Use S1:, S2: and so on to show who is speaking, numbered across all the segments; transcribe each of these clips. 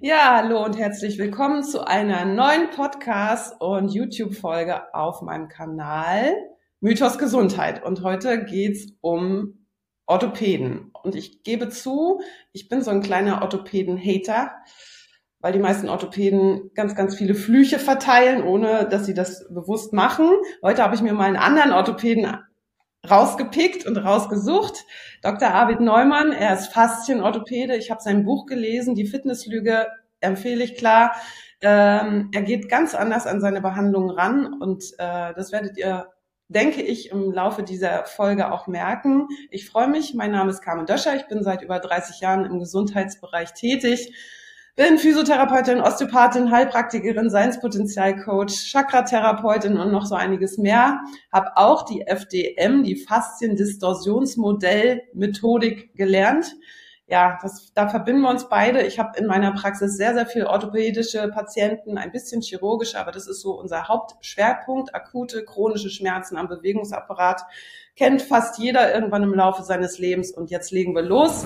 S1: Ja, hallo und herzlich willkommen zu einer neuen Podcast- und YouTube-Folge auf meinem Kanal Mythos Gesundheit. Und heute geht's um Orthopäden. Und ich gebe zu, ich bin so ein kleiner Orthopäden-Hater, weil die meisten Orthopäden ganz, ganz viele Flüche verteilen, ohne dass sie das bewusst machen. Heute habe ich mir mal einen anderen Orthopäden rausgepickt und rausgesucht. Dr. Arvid Neumann, er ist Faszienorthopäde. Ich habe sein Buch gelesen, Die Fitnesslüge, empfehle ich klar. Er geht ganz anders an seine Behandlungen ran und das werdet ihr, denke ich, im Laufe dieser Folge auch merken. Ich freue mich. Mein Name ist Carmen Döscher. Ich bin seit über 30 Jahren im Gesundheitsbereich tätig. Bin Physiotherapeutin, Osteopathin, Heilpraktikerin, Seinspotenzialcoach, Chakratherapeutin und noch so einiges mehr. Habe auch die FDM, die Fasziendistorsionsmodell-Methodik gelernt. Ja, da verbinden wir uns beide. Ich habe in meiner Praxis sehr, sehr viel orthopädische Patienten, ein bisschen chirurgische, aber das ist so unser Hauptschwerpunkt. Akute, chronische Schmerzen am Bewegungsapparat kennt fast jeder irgendwann im Laufe seines Lebens. Und jetzt legen wir los.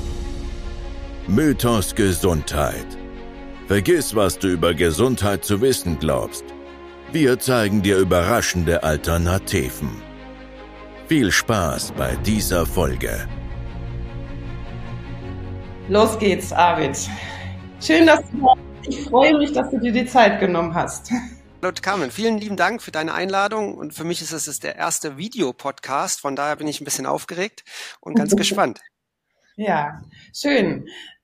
S2: Mythos Gesundheit. Vergiss, was du über Gesundheit zu wissen glaubst. Wir zeigen dir überraschende Alternativen. Viel Spaß bei dieser Folge.
S1: Los geht's, Arvid. Schön, dass du da bist. Ich freue mich, dass du dir die Zeit genommen hast.
S3: Hallo Carmen, vielen lieben Dank für deine Einladung und für mich ist es der erste Videopodcast, von daher bin ich ein bisschen aufgeregt und ganz gespannt.
S1: Ja, schön.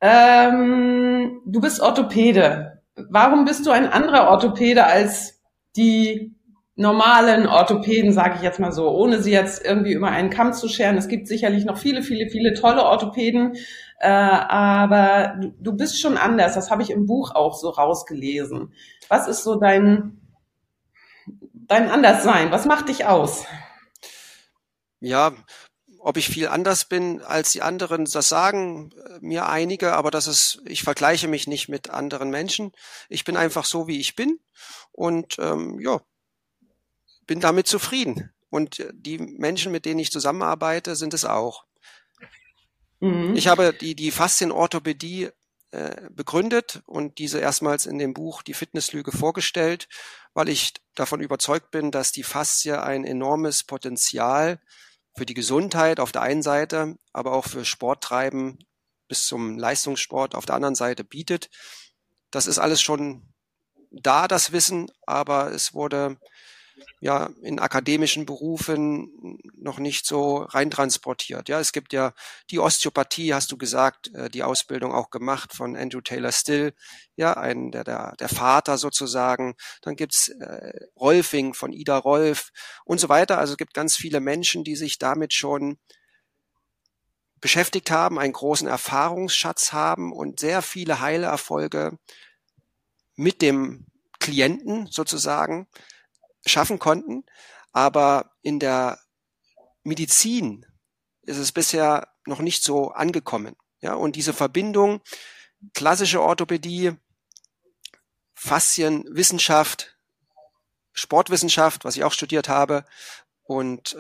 S1: Du bist Orthopäde. Warum bist du ein anderer Orthopäde als die normalen Orthopäden, sage ich jetzt mal so, ohne sie jetzt irgendwie über einen Kamm zu scheren? Es gibt sicherlich noch viele, viele, viele tolle Orthopäden, aber du bist schon anders. Das habe ich im Buch auch so rausgelesen. Was ist so dein Anderssein? Was macht dich aus?
S3: Ja, ob ich viel anders bin als die anderen, das sagen mir einige, aber ich vergleiche mich nicht mit anderen Menschen. Ich bin einfach so, wie ich bin und bin damit zufrieden. Und die Menschen, mit denen ich zusammenarbeite, sind es auch. Mhm. Ich habe die Faszienorthopädie begründet und diese erstmals in dem Buch Die Fitnesslüge vorgestellt, weil ich davon überzeugt bin, dass die Faszie ein enormes Potenzial für die Gesundheit auf der einen Seite, aber auch für Sporttreiben bis zum Leistungssport auf der anderen Seite bietet. Das ist alles schon da, das Wissen, aber es wurde ja in akademischen Berufen noch nicht so reintransportiert. Ja, es gibt ja die Osteopathie, hast du gesagt, die Ausbildung auch gemacht von Andrew Taylor Still, ja, der Vater sozusagen. Dann gibt's Rolfing von Ida Rolf und so weiter. Also es gibt ganz viele Menschen, die sich damit schon beschäftigt haben, einen großen Erfahrungsschatz haben und sehr viele Heilerfolge mit dem Klienten sozusagen schaffen konnten, aber in der Medizin ist es bisher noch nicht so angekommen. Ja, und diese Verbindung klassische Orthopädie, Faszienwissenschaft, Sportwissenschaft, was ich auch studiert habe, und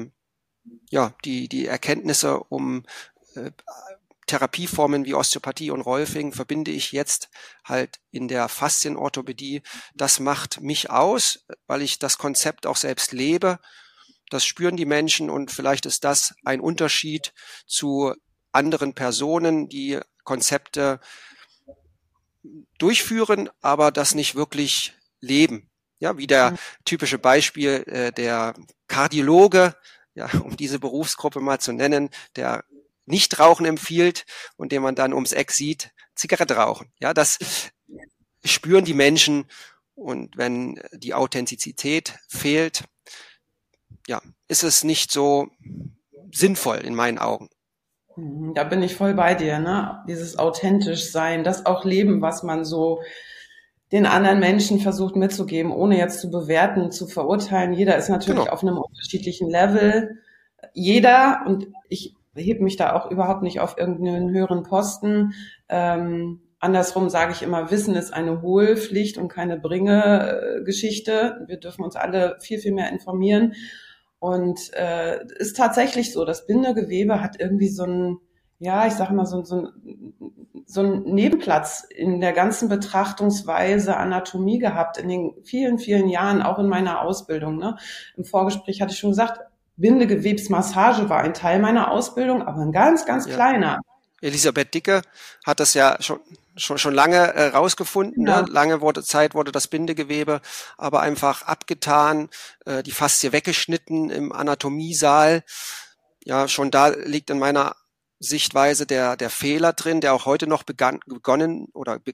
S3: die Erkenntnisse um Therapieformen wie Osteopathie und Rolfing verbinde ich jetzt halt in der Faszienorthopädie. Das macht mich aus, weil ich das Konzept auch selbst lebe. Das spüren die Menschen und vielleicht ist das ein Unterschied zu anderen Personen, die Konzepte durchführen, aber das nicht wirklich leben. Ja, wie der typische Beispiel der Kardiologe, ja, um diese Berufsgruppe mal zu nennen, der Nichtrauchen empfiehlt und den man dann ums Eck sieht, Zigarette rauchen. Ja, das spüren die Menschen und wenn die Authentizität fehlt, ja, ist es nicht so sinnvoll in meinen Augen.
S1: Da bin ich voll bei dir, ne? Dieses authentisch sein, das auch leben, was man so den anderen Menschen versucht mitzugeben, ohne jetzt zu bewerten, zu verurteilen. Jeder ist natürlich auf einem unterschiedlichen Level. Jeder, und ich hebe mich da auch überhaupt nicht auf irgendeinen höheren Posten. Andersrum sage ich immer, Wissen ist eine Hohlpflicht und keine Bringe-Geschichte. Wir dürfen uns alle viel, viel mehr informieren. Und ist tatsächlich so, das Bindegewebe hat irgendwie so ein, ja, ich sage mal, so ein so einen Nebenplatz in der ganzen Betrachtungsweise Anatomie gehabt in den vielen, vielen Jahren, auch in meiner Ausbildung. Ne? Im Vorgespräch hatte ich schon gesagt, Bindegewebsmassage war ein Teil meiner Ausbildung, aber ein ganz, ganz kleiner.
S3: Elisabeth Dicke hat das ja schon lange rausgefunden.
S1: Ja.
S3: Ne? Lange wurde das Bindegewebe aber einfach abgetan, die Faszie weggeschnitten im Anatomiesaal. Ja, schon da liegt in meiner Sichtweise der Fehler drin, der auch heute noch gegangen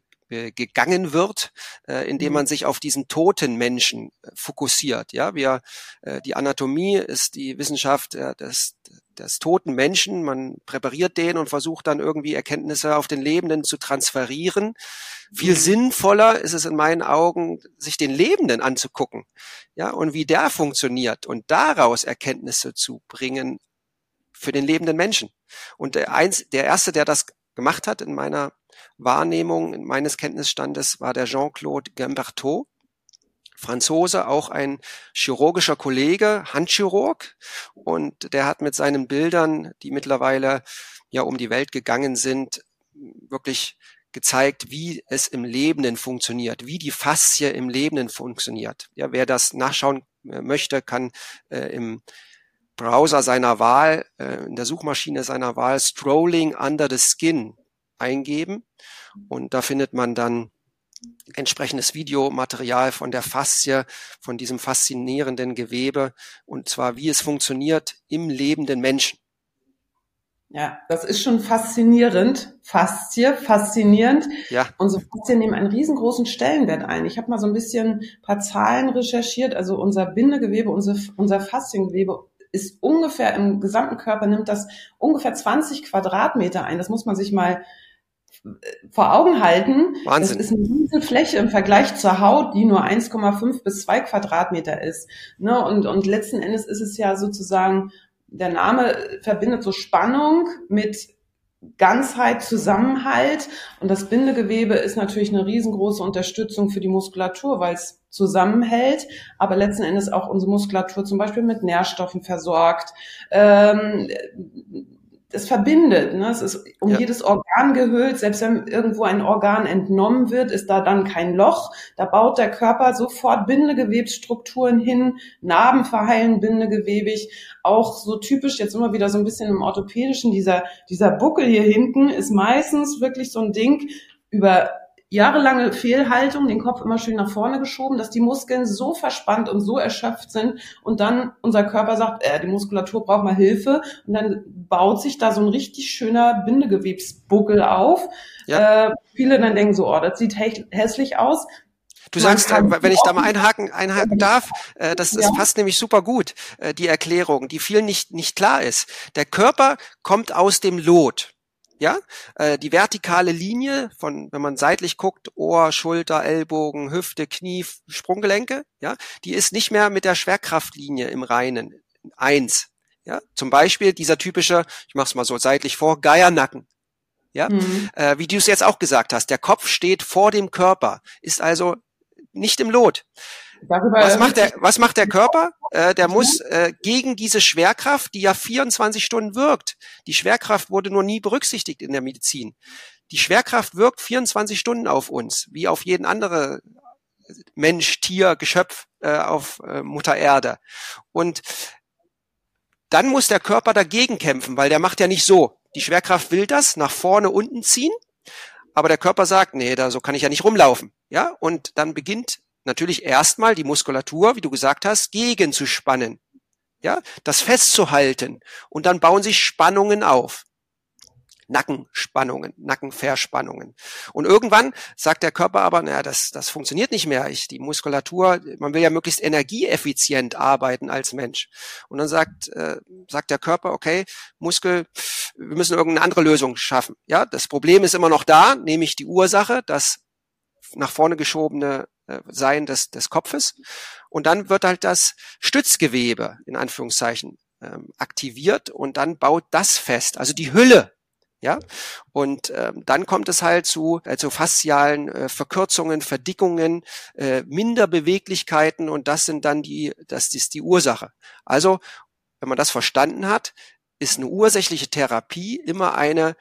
S3: wird, indem man sich auf diesen toten Menschen fokussiert. Ja, die Anatomie ist die Wissenschaft des toten Menschen. Man präpariert den und versucht dann irgendwie Erkenntnisse auf den Lebenden zu transferieren. Viel sinnvoller ist es in meinen Augen, sich den Lebenden anzugucken, ja, und wie der funktioniert und daraus Erkenntnisse zu bringen für den lebenden Menschen. Und der erste, der das gemacht hat in meiner Wahrnehmung, in meines Kenntnisstandes, war der Jean-Claude Gambertot, Franzose, auch ein chirurgischer Kollege, Handchirurg. Und der hat mit seinen Bildern, die mittlerweile ja um die Welt gegangen sind, wirklich gezeigt, wie es im Lebenden funktioniert, wie die Faszie im Lebenden funktioniert. Ja, wer das nachschauen möchte, kann im Browser seiner Wahl, in der Suchmaschine seiner Wahl Strolling Under the Skin eingeben und da findet man dann entsprechendes Videomaterial von der Faszie, von diesem faszinierenden Gewebe und zwar wie es funktioniert im lebenden Menschen.
S1: Ja, das ist schon faszinierend. Faszinierend.
S3: Ja.
S1: Unsere Faszien nehmen einen riesengroßen Stellenwert ein. Ich habe mal so ein paar Zahlen recherchiert. Also unser Bindegewebe, unser Fasziengewebe ist ungefähr im gesamten Körper, nimmt das ungefähr 20 Quadratmeter ein. Das muss man sich mal vor Augen halten.
S3: Wahnsinn.
S1: Das ist eine riesige Fläche im Vergleich zur Haut, die nur 1,5 bis 2 Quadratmeter ist. Ne? Und letzten Endes ist es ja sozusagen, der Name verbindet so Spannung mit Ganzheit, Zusammenhalt. Und das Bindegewebe ist natürlich eine riesengroße Unterstützung für die Muskulatur, weil es zusammenhält, aber letzten Endes auch unsere Muskulatur zum Beispiel mit Nährstoffen versorgt. Es verbindet, ne? Es ist um jedes Organ gehüllt. Selbst wenn irgendwo ein Organ entnommen wird, ist da dann kein Loch. Da baut der Körper sofort Bindegewebsstrukturen hin. Narben verheilen bindegewebig. Auch so typisch jetzt immer wieder so ein bisschen im Orthopädischen, dieser Buckel hier hinten ist meistens wirklich so ein Ding über jahrelange Fehlhaltung, den Kopf immer schön nach vorne geschoben, dass die Muskeln so verspannt und so erschöpft sind und dann unser Körper sagt, die Muskulatur braucht mal Hilfe und dann baut sich da so ein richtig schöner Bindegewebsbuckel auf. Ja. Viele dann denken so, das sieht hässlich aus.
S3: Du sagst, wenn ich da mal einhaken darf, das passt nämlich super gut, die Erklärung, die vielen nicht klar ist. Der Körper kommt aus dem Lot. Ja, die vertikale Linie von, wenn man seitlich guckt, Ohr, Schulter, Ellbogen, Hüfte, Knie, Sprunggelenke, ja, die ist nicht mehr mit der Schwerkraftlinie im Reinen eins. Ja, zum Beispiel dieser typische, ich mach's mal so seitlich vor, Geiernacken. Ja, wie du es jetzt auch gesagt hast, der Kopf steht vor dem Körper, ist also nicht im Lot. Was macht der Körper? Der muss gegen diese Schwerkraft, die ja 24 Stunden wirkt. Die Schwerkraft wurde nur nie berücksichtigt in der Medizin. Die Schwerkraft wirkt 24 Stunden auf uns, wie auf jeden anderen Mensch, Tier, Geschöpf auf Mutter Erde. Und dann muss der Körper dagegen kämpfen, weil der macht ja nicht so. Die Schwerkraft will das nach vorne, unten ziehen, aber der Körper sagt, nee, so kann ich ja nicht rumlaufen. Ja, und dann beginnt natürlich erstmal die Muskulatur, wie du gesagt hast, gegenzuspannen, ja, das festzuhalten und dann bauen sich Spannungen auf. Nackenspannungen, Nackenverspannungen. Und irgendwann sagt der Körper aber, naja, das funktioniert nicht mehr. Die Muskulatur, man will ja möglichst energieeffizient arbeiten als Mensch. Und dann sagt der Körper, okay, Muskel, wir müssen irgendeine andere Lösung schaffen. Ja, das Problem ist immer noch da, nämlich die Ursache, das nach vorne geschobene Sein des Kopfes. Und dann wird halt das Stützgewebe, in Anführungszeichen, aktiviert und dann baut das fest, also die Hülle. Ja, und dann kommt es halt zu faszialen Verkürzungen, Verdickungen, Minderbeweglichkeiten und das ist die Ursache. Also, wenn man das verstanden hat, ist eine ursächliche Therapie immer eine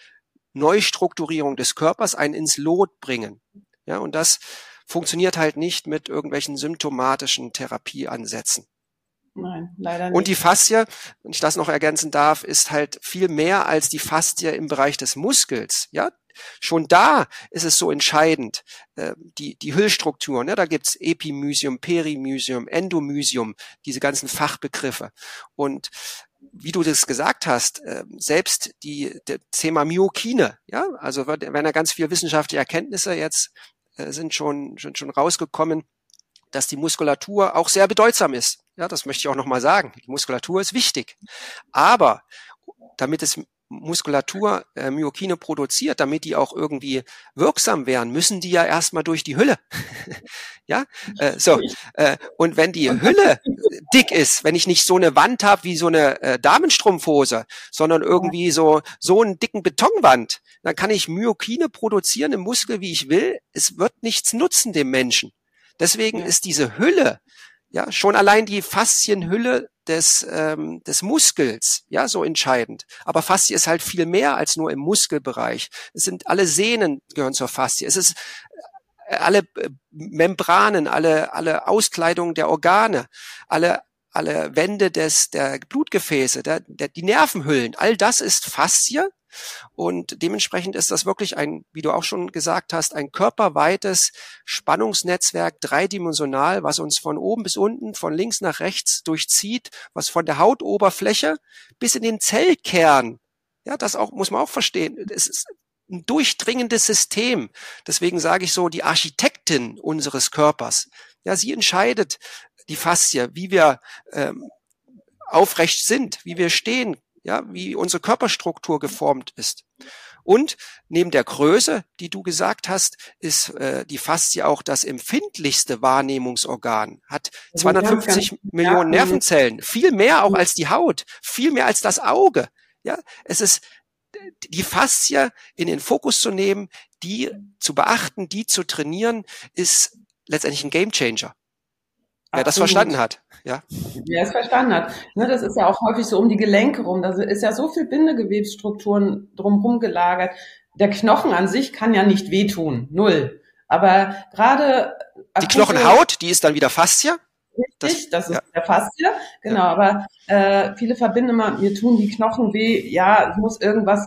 S3: Neustrukturierung des Körpers, ein ins Lot bringen. Ja, und das funktioniert halt nicht mit irgendwelchen symptomatischen Therapieansätzen.
S1: Nein, leider nicht.
S3: Und die Faszie, wenn ich das noch ergänzen darf, ist halt viel mehr als die Faszie im Bereich des Muskels. Ja, schon da ist es so entscheidend, die Hüllstrukturen. Ja, da gibt's Epimysium, Perimysium, Endomysium, diese ganzen Fachbegriffe. Und wie du das gesagt hast, selbst das Thema Myokine, ja, also werden ja ganz viele wissenschaftliche Erkenntnisse jetzt sind schon rausgekommen, dass die Muskulatur auch sehr bedeutsam ist. Ja, das möchte ich auch nochmal sagen. Die Muskulatur ist wichtig. Aber damit es Muskulatur Myokine produziert, damit die auch irgendwie wirksam wären, müssen die ja erstmal durch die Hülle. Ja, und wenn die Hülle dick ist, wenn ich nicht so eine Wand habe wie so eine Damenstrumpfhose, sondern irgendwie so einen dicken Betonwand, dann kann ich Myokine produzieren im Muskel, wie ich will. Es wird nichts nutzen dem Menschen. Deswegen ist diese Hülle, ja, schon allein die Faszienhülle des Muskels, ja, so entscheidend. Aber Faszie ist halt viel mehr als nur im Muskelbereich. Es sind alle Sehnen gehören zur Faszie. Es ist alle Membranen, alle Auskleidungen der Organe, alle Wände der Blutgefäße, die Nervenhüllen. All das ist Faszie. Und dementsprechend ist das wirklich wie du auch schon gesagt hast, ein körperweites Spannungsnetzwerk, dreidimensional, was uns von oben bis unten, von links nach rechts durchzieht, was von der Hautoberfläche bis in den Zellkern, ja, das auch, muss man auch verstehen. Es ist ein durchdringendes System. Deswegen sage ich so, die Architektin unseres Körpers, ja, sie entscheidet die Faszie, wie wir aufrecht sind, wie wir stehen, ja, wie unsere Körperstruktur geformt ist. Und neben der Größe, die du gesagt hast, ist die Faszie auch das empfindlichste Wahrnehmungsorgan, hat 250 Millionen Nervenzellen, viel mehr auch als die Haut, viel mehr als das Auge. Ja, es ist die Faszie in den Fokus zu nehmen, die zu beachten, die zu trainieren, ist letztendlich ein Gamechanger. Wer das verstanden hat, ja.
S1: Wer es verstanden hat. Ne, das ist ja auch häufig so um die Gelenke rum. Da ist ja so viel Bindegewebsstrukturen drumherum gelagert. Der Knochen an sich kann ja nicht wehtun. Null. Aber gerade
S3: die Knochenhaut, die ist dann wieder Faszie.
S1: Richtig, das ist der Faszie. Genau, aber viele verbinden immer, mir tun die Knochen weh. Ja, es muss irgendwas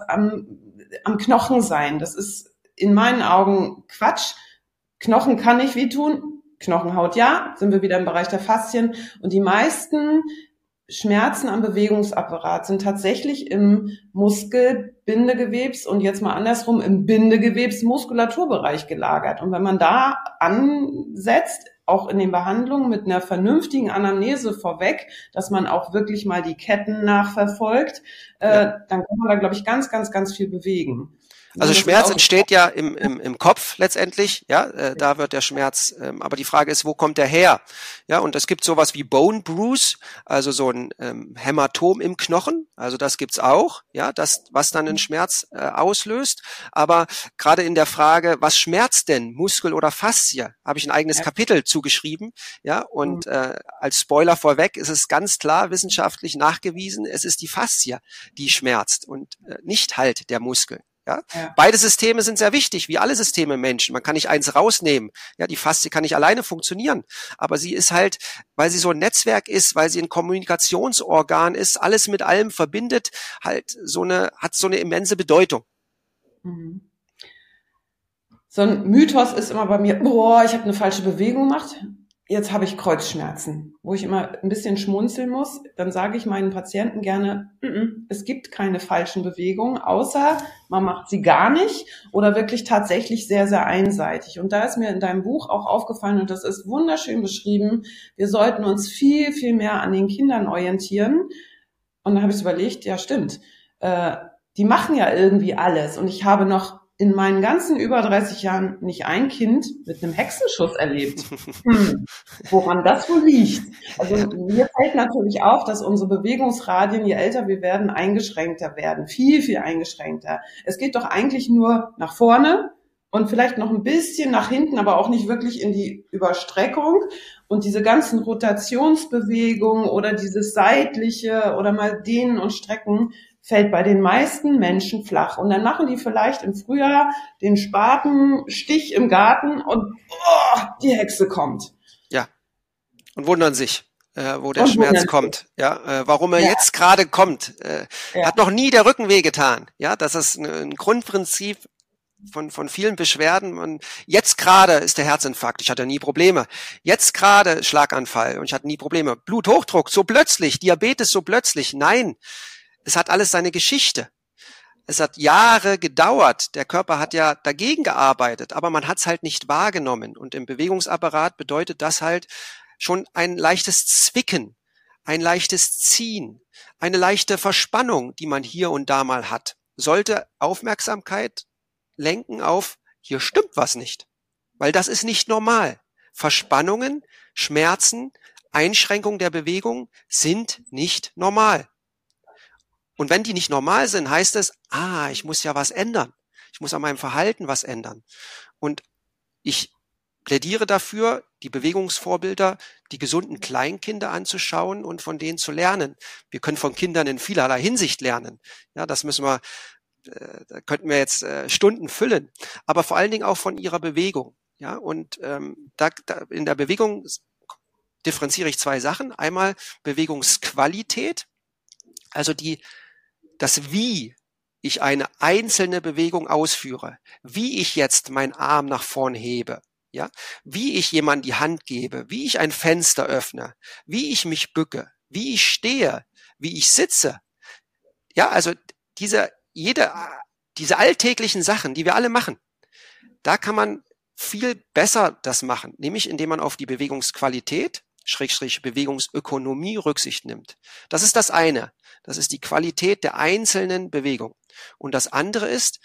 S1: am Knochen sein. Das ist in meinen Augen Quatsch. Knochen kann nicht wehtun. Knochenhaut, ja, sind wir wieder im Bereich der Faszien. Und die meisten Schmerzen am Bewegungsapparat sind tatsächlich im Muskelbindegewebs und jetzt mal andersrum im Bindegewebs-Muskulaturbereich gelagert. Und wenn man da ansetzt, auch in den Behandlungen mit einer vernünftigen Anamnese vorweg, dass man auch wirklich mal die Ketten nachverfolgt, dann kann man da, glaube ich, ganz, ganz, ganz viel bewegen.
S3: Also Schmerz entsteht ja im Kopf letztendlich, ja, da wird der Schmerz, aber die Frage ist, wo kommt der her? Ja, und es gibt sowas wie Bone Bruise, also so ein Hämatom im Knochen, also das gibt's auch, ja, was dann einen Schmerz auslöst, aber gerade in der Frage, was schmerzt denn, Muskel oder Faszie, habe ich ein eigenes Kapitel zugeschrieben, ja, und als Spoiler vorweg ist es ganz klar wissenschaftlich nachgewiesen, es ist die Faszie, die schmerzt und nicht halt der Muskel. Ja? Beide Systeme sind sehr wichtig, wie alle Systeme im Menschen. Man kann nicht eins rausnehmen. Ja, die Faszie kann nicht alleine funktionieren. Aber sie ist halt, weil sie so ein Netzwerk ist, weil sie ein Kommunikationsorgan ist, alles mit allem verbindet, halt hat so eine immense Bedeutung.
S1: Mhm. So ein Mythos ist immer bei mir, ich habe eine falsche Bewegung gemacht. Jetzt habe ich Kreuzschmerzen, wo ich immer ein bisschen schmunzeln muss. Dann sage ich meinen Patienten gerne, es gibt keine falschen Bewegungen, außer man macht sie gar nicht oder wirklich tatsächlich sehr, sehr einseitig. Und da ist mir in deinem Buch auch aufgefallen, und das ist wunderschön beschrieben, wir sollten uns viel, viel mehr an den Kindern orientieren. Und dann habe ich überlegt, ja stimmt, die machen ja irgendwie alles. Und ich habe noch in meinen ganzen über 30 Jahren nicht ein Kind mit einem Hexenschuss erlebt. Woran das wohl liegt? Also mir fällt natürlich auf, dass unsere Bewegungsradien, je älter wir werden, eingeschränkter werden. Viel, viel eingeschränkter. Es geht doch eigentlich nur nach vorne und vielleicht noch ein bisschen nach hinten, aber auch nicht wirklich in die Überstreckung. Und diese ganzen Rotationsbewegungen oder dieses seitliche oder mal dehnen und strecken fällt bei den meisten Menschen flach. Und dann machen die vielleicht im Frühjahr den Spatenstich im Garten und die Hexe kommt.
S3: Ja, und wundern sich, wo der Schmerz kommt. Ja, warum er jetzt gerade kommt. Hat noch nie der Rücken wehgetan. Ja, das ist ein Grundprinzip von vielen Beschwerden. Und jetzt gerade ist der Herzinfarkt. Ich hatte nie Probleme. Jetzt gerade Schlaganfall und ich hatte nie Probleme. Bluthochdruck so plötzlich, Diabetes so plötzlich. Nein. Es hat alles seine Geschichte. Es hat Jahre gedauert. Der Körper hat ja dagegen gearbeitet, aber man hat es halt nicht wahrgenommen. Und im Bewegungsapparat bedeutet das halt schon ein leichtes Zwicken, ein leichtes Ziehen, eine leichte Verspannung, die man hier und da mal hat. Sollte Aufmerksamkeit lenken auf, hier stimmt was nicht. Weil das ist nicht normal. Verspannungen, Schmerzen, Einschränkung der Bewegung sind nicht normal. Und wenn die nicht normal sind, heißt es, ich muss ja was ändern. Ich muss an meinem Verhalten was ändern. Und ich plädiere dafür, die Bewegungsvorbilder, die gesunden Kleinkinder anzuschauen und von denen zu lernen. Wir können von Kindern in vielerlei Hinsicht lernen. Ja, das müssen wir, da könnten wir jetzt Stunden füllen. Aber vor allen Dingen auch von ihrer Bewegung. Ja, und in der Bewegung differenziere ich zwei Sachen. Einmal Bewegungsqualität, also das Wie ich eine einzelne Bewegung ausführe, wie ich jetzt meinen Arm nach vorn hebe, ja, wie ich jemandem die Hand gebe, wie ich ein Fenster öffne, wie ich mich bücke, wie ich stehe, wie ich sitze. Ja, also diese alltäglichen Sachen, die wir alle machen, da kann man viel besser das machen, nämlich indem man auf die Bewegungsqualität / Bewegungsökonomie Rücksicht nimmt. Das ist das eine. Das ist die Qualität der einzelnen Bewegung. Und das andere ist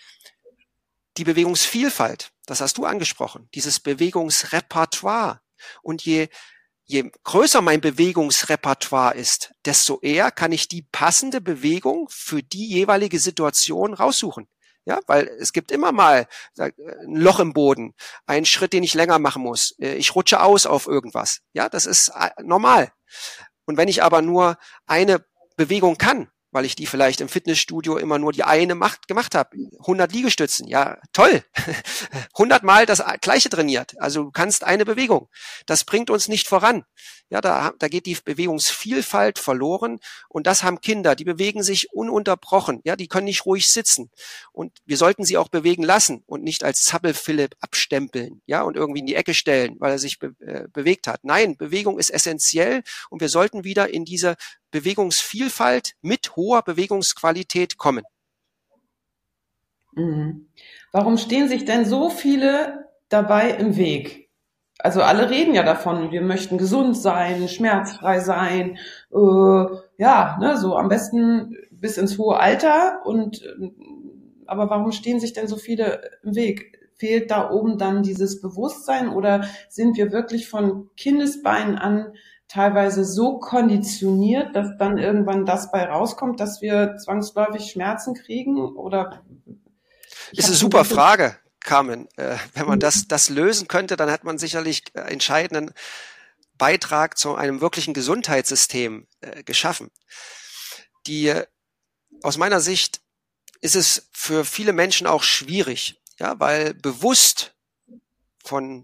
S3: die Bewegungsvielfalt. Das hast du angesprochen. Dieses Bewegungsrepertoire. Und je größer mein Bewegungsrepertoire ist, desto eher kann ich die passende Bewegung für die jeweilige Situation raussuchen. Ja, weil es gibt immer mal ein Loch im Boden, einen Schritt, den ich länger machen muss. Ich rutsche aus auf irgendwas. Ja, das ist normal. Und wenn ich aber nur eine Bewegung kann, weil ich die vielleicht im Fitnessstudio immer nur die eine gemacht habe, 100 Liegestützen, ja, toll, 100 Mal das Gleiche trainiert, also du kannst eine Bewegung. Das bringt uns nicht voran. Ja, da geht die Bewegungsvielfalt verloren und das haben Kinder, die bewegen sich ununterbrochen, ja, die können nicht ruhig sitzen und wir sollten sie auch bewegen lassen und nicht als Zappel-Philipp abstempeln, ja, und irgendwie in die Ecke stellen, weil er sich bewegt hat. Nein, Bewegung ist essentiell und wir sollten wieder in diese Bewegungsvielfalt mit hoher Bewegungsqualität kommen.
S1: Warum stehen sich denn so viele dabei im Weg? Also alle reden ja davon, wir möchten gesund sein, schmerzfrei sein, so am besten bis ins hohe Alter. Aber warum stehen sich denn so viele im Weg? Fehlt da oben dann dieses Bewusstsein oder sind wir wirklich von Kindesbeinen an teilweise so konditioniert, dass dann irgendwann das bei rauskommt, dass wir zwangsläufig Schmerzen kriegen? Oder
S3: ist eine super Frage, Carmen. Wenn man das lösen könnte, dann hat man sicherlich entscheidenden Beitrag zu einem wirklichen Gesundheitssystem geschaffen. Aus meiner Sicht ist es für viele Menschen auch schwierig, ja, weil bewusst von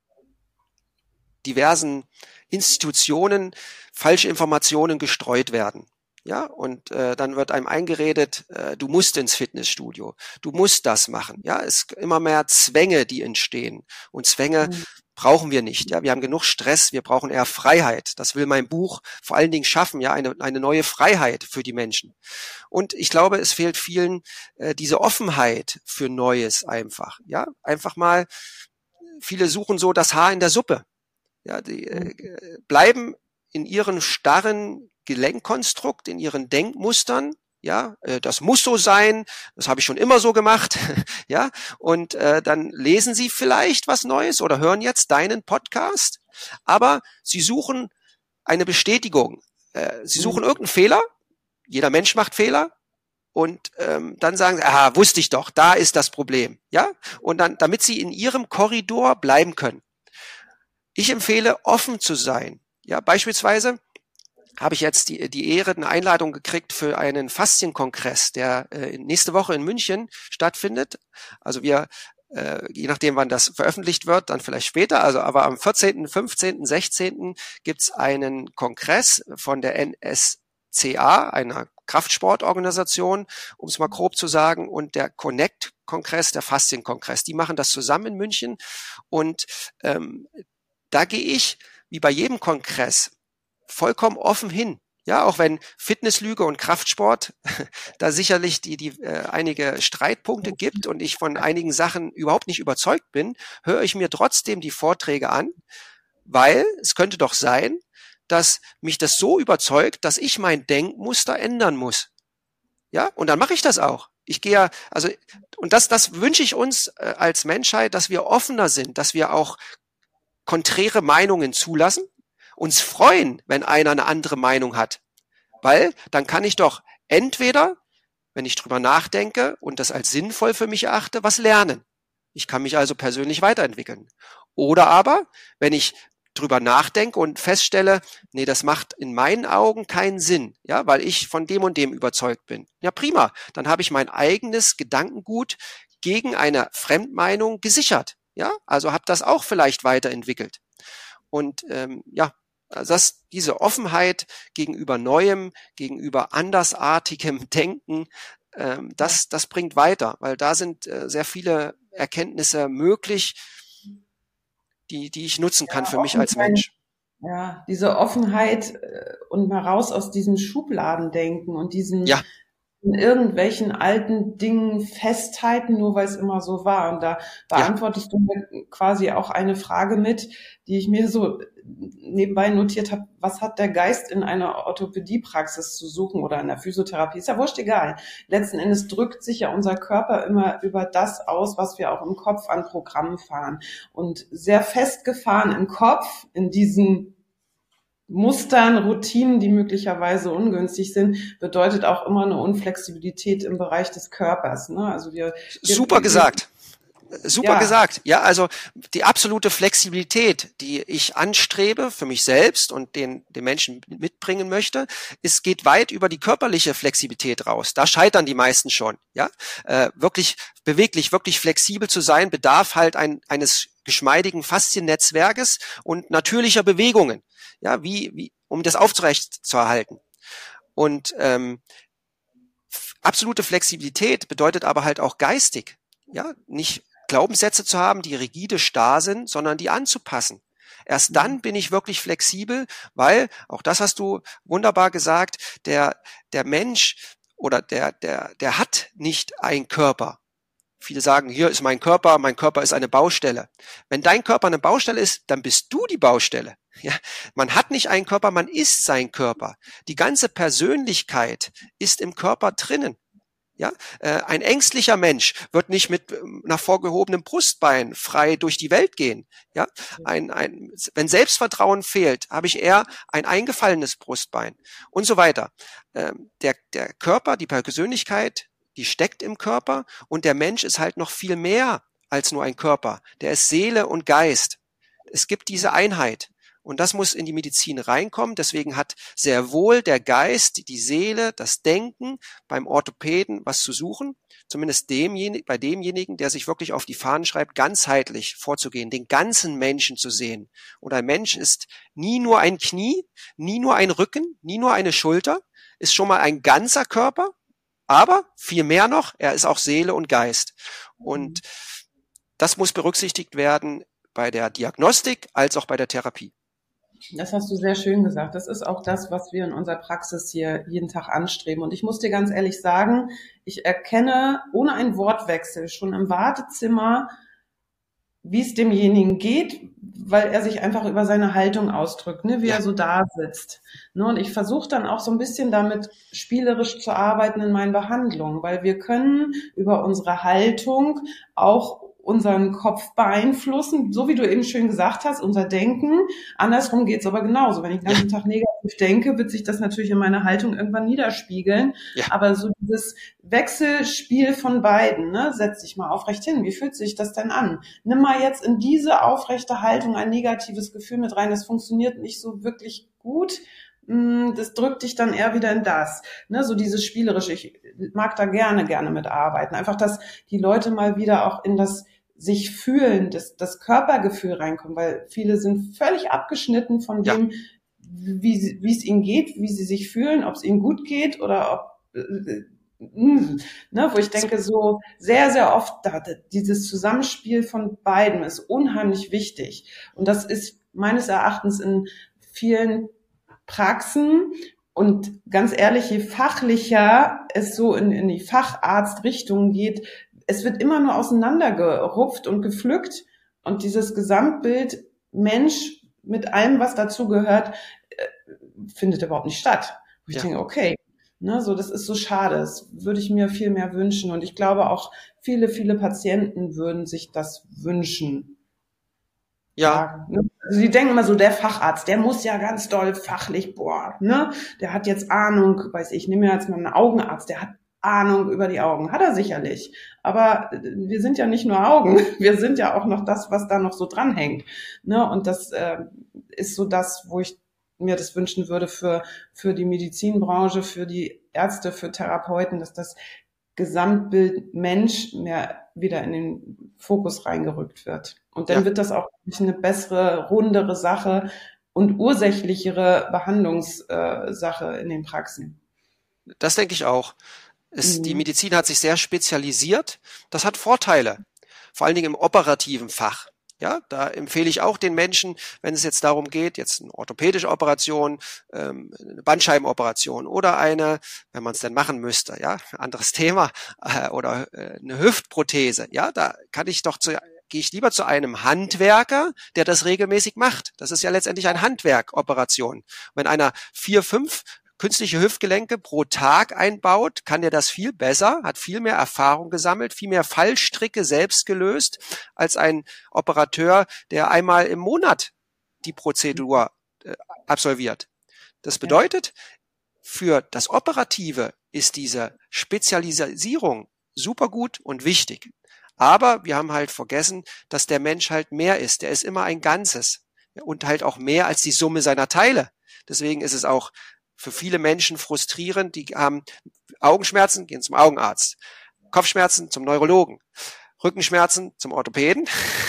S3: diversen Institutionen falsche Informationen gestreut werden. Ja, und dann wird einem eingeredet, du musst ins Fitnessstudio, du musst das machen. Ja, es immer mehr Zwänge, die entstehen. Und Zwänge brauchen wir nicht. Ja, wir haben genug Stress, wir brauchen eher Freiheit. Das will mein Buch vor allen Dingen schaffen, ja, eine neue Freiheit für die Menschen. Und ich glaube, es fehlt vielen diese Offenheit für Neues einfach. Ja, einfach mal, viele suchen so das Haar in der Suppe. Ja, die bleiben in ihren starren Gelenkkonstrukt, in ihren Denkmustern, ja, das muss so sein, das habe ich schon immer so gemacht, ja, und dann lesen sie vielleicht was Neues oder hören jetzt deinen Podcast, aber sie suchen eine Bestätigung, sie suchen irgendeinen Fehler, jeder Mensch macht Fehler, und dann sagen sie, wusste ich doch, da ist das Problem, ja, und dann, damit sie in ihrem Korridor bleiben können. Ich empfehle, offen zu sein, ja, beispielsweise habe ich jetzt die Ehre, eine Einladung gekriegt für einen Faszienkongress, der nächste Woche in München stattfindet. Also wir, je nachdem, wann das veröffentlicht wird, dann vielleicht später, also aber am 14., 15., 16. gibt's einen Kongress von der NSCA, einer Kraftsportorganisation, um es mal grob zu sagen, und der Connect-Kongress, der Faszienkongress. Die machen das zusammen in München und da gehe ich, wie bei jedem Kongress, vollkommen offen hin. Ja, auch wenn Fitnesslüge und Kraftsport da sicherlich einige Streitpunkte gibt und ich von einigen Sachen überhaupt nicht überzeugt bin, höre ich mir trotzdem die Vorträge an, weil es könnte doch sein, dass mich das so überzeugt, dass ich mein Denkmuster ändern muss. Ja, und dann mache ich das auch. Ich gehe ja, also, und das wünsche ich uns als Menschheit, dass wir offener sind, dass wir auch konträre Meinungen zulassen, uns freuen, wenn einer eine andere Meinung hat. Weil dann kann ich doch entweder, wenn ich drüber nachdenke und das als sinnvoll für mich erachte, was lernen. Ich kann mich also persönlich weiterentwickeln. Oder aber, wenn ich drüber nachdenke und feststelle, nee, das macht in meinen Augen keinen Sinn, ja, weil ich von dem und dem überzeugt bin. Ja, prima. Dann habe ich mein eigenes Gedankengut gegen eine Fremdmeinung gesichert. Ja, also habe das auch vielleicht weiterentwickelt. Und ja, also diese Offenheit gegenüber Neuem, gegenüber andersartigem Denken, das bringt weiter, weil da sind sehr viele Erkenntnisse möglich, die ich nutzen kann für mich als Mensch.
S1: Ja, diese Offenheit und mal raus aus diesem Schubladendenken und diesen in irgendwelchen alten Dingen festhalten, nur weil es immer so war. Und da beantwortest du mir quasi auch eine Frage mit, die ich mir so nebenbei notiert habe. Was hat der Geist in einer Orthopädiepraxis zu suchen oder in der Physiotherapie? Ist ja wurscht egal. Letzten Endes drückt sich ja unser Körper immer über das aus, was wir auch im Kopf an Programmen fahren. Und sehr festgefahren im Kopf, in diesen Mustern, Routinen, die möglicherweise ungünstig sind, bedeutet auch immer eine Unflexibilität im Bereich des Körpers. Ne? Also
S3: Super gesagt. Super gesagt. Ja, also die absolute Flexibilität, die ich anstrebe für mich selbst und den Menschen mitbringen möchte, geht weit über die körperliche Flexibilität raus. Da scheitern die meisten schon. Ja, wirklich beweglich, wirklich flexibel zu sein, bedarf halt eines geschmeidigen Fasziennetzwerkes und natürlicher Bewegungen. Ja, wie um das aufrecht zu erhalten. Und absolute Flexibilität bedeutet aber halt auch geistig. Ja, nicht Glaubenssätze zu haben, die rigide starr sind, sondern die anzupassen. Erst dann bin ich wirklich flexibel, weil, auch das hast du wunderbar gesagt, der Mensch oder der hat nicht einen Körper. Viele sagen, hier ist mein Körper ist eine Baustelle. Wenn dein Körper eine Baustelle ist, dann bist du die Baustelle. Ja, man hat nicht einen Körper, man ist sein Körper. Die ganze Persönlichkeit ist im Körper drinnen. Ja, ein ängstlicher Mensch wird nicht mit nach vorgehobenem Brustbein frei durch die Welt gehen. Ja, wenn Selbstvertrauen fehlt, habe ich eher ein eingefallenes Brustbein und so weiter. Der Körper, die Persönlichkeit, die steckt im Körper und der Mensch ist halt noch viel mehr als nur ein Körper. Der ist Seele und Geist. Es gibt diese Einheit. Und das muss in die Medizin reinkommen. Deswegen hat sehr wohl der Geist, die Seele, das Denken beim Orthopäden was zu suchen. Zumindest bei demjenigen, der sich wirklich auf die Fahnen schreibt, ganzheitlich vorzugehen, den ganzen Menschen zu sehen. Und ein Mensch ist nie nur ein Knie, nie nur ein Rücken, nie nur eine Schulter, ist schon mal ein ganzer Körper. Aber viel mehr noch, er ist auch Seele und Geist. Und das muss berücksichtigt werden bei der Diagnostik als auch bei der Therapie.
S1: Das hast du sehr schön gesagt. Das ist auch das, was wir in unserer Praxis hier jeden Tag anstreben. Und ich muss dir ganz ehrlich sagen, ich erkenne ohne einen Wortwechsel schon im Wartezimmer, wie es demjenigen geht, weil er sich einfach über seine Haltung ausdrückt, ne, wie er so da sitzt. Ne, und ich versuche dann auch so ein bisschen damit spielerisch zu arbeiten in meinen Behandlungen, weil wir können über unsere Haltung auch unseren Kopf beeinflussen, so wie du eben schön gesagt hast, unser Denken. Andersrum geht's aber genauso. Wenn ich den ganzen Tag negativ denke, wird sich das natürlich in meiner Haltung irgendwann niederspiegeln. Ja. Aber so dieses Wechselspiel von beiden, ne, setz dich mal aufrecht hin. Wie fühlt sich das denn an? Nimm mal jetzt in diese aufrechte Haltung ein negatives Gefühl mit rein. Das funktioniert nicht so wirklich gut. das drückt dich dann eher wieder in das, ne, so dieses Spielerische. Ich mag da gerne mitarbeiten. Einfach, dass die Leute mal wieder auch in das sich fühlen, das Körpergefühl reinkommen, weil viele sind völlig abgeschnitten von dem, wie es ihnen geht, wie sie sich fühlen, ob es ihnen gut geht oder ob, ne, wo ich denke, so sehr oft, dieses Zusammenspiel von beiden ist unheimlich wichtig. Und das ist meines Erachtens in vielen Praxen, und ganz ehrlich, je fachlicher es so in die Facharztrichtung geht, es wird immer nur auseinandergerupft und gepflückt, und dieses Gesamtbild Mensch mit allem, was dazu gehört, findet überhaupt nicht statt. Wo ich denke, okay, ne, so, das ist so schade. Das würde ich mir viel mehr wünschen, und ich glaube auch viele Patienten würden sich das wünschen.
S3: Ja.
S1: Also die denken immer so, der Facharzt, der muss ja ganz doll fachlich, ne, der hat jetzt Ahnung, weiß ich, nehme mir jetzt mal einen Augenarzt, der hat Ahnung über die Augen. Hat er sicherlich. Aber wir sind ja nicht nur Augen. Wir sind ja auch noch das, was da noch so dranhängt. Ne? Und das ist so das, wo ich mir das wünschen würde für die Medizinbranche, für die Ärzte, für Therapeuten, dass das Gesamtbild Mensch mehr wieder in den Fokus reingerückt wird. Und dann wird das auch eine bessere, rundere Sache und ursächlichere Behandlungssache in den Praxen.
S3: Das denke ich auch. Die Medizin hat sich sehr spezialisiert. Das hat Vorteile, vor allen Dingen im operativen Fach. Ja, da empfehle ich auch den Menschen, wenn es jetzt darum geht, jetzt eine orthopädische Operation, eine Bandscheibenoperation oder eine, wenn man es denn machen müsste, ja, anderes Thema, oder eine Hüftprothese. Ja, da gehe ich lieber zu einem Handwerker, der das regelmäßig macht. Das ist ja letztendlich ein Handwerk-Operation. Wenn einer 4, 5 künstliche Hüftgelenke pro Tag einbaut, kann der das viel besser, hat viel mehr Erfahrung gesammelt, viel mehr Fallstricke selbst gelöst, als ein Operateur, der einmal im Monat die Prozedur absolviert. Das bedeutet, für das Operative ist diese Spezialisierung super gut und wichtig. Aber wir haben halt vergessen, dass der Mensch halt mehr ist. Der ist immer ein Ganzes und halt auch mehr als die Summe seiner Teile. Deswegen ist es auch für viele Menschen frustrierend, die haben Augenschmerzen, gehen zum Augenarzt, Kopfschmerzen zum Neurologen, Rückenschmerzen zum Orthopäden,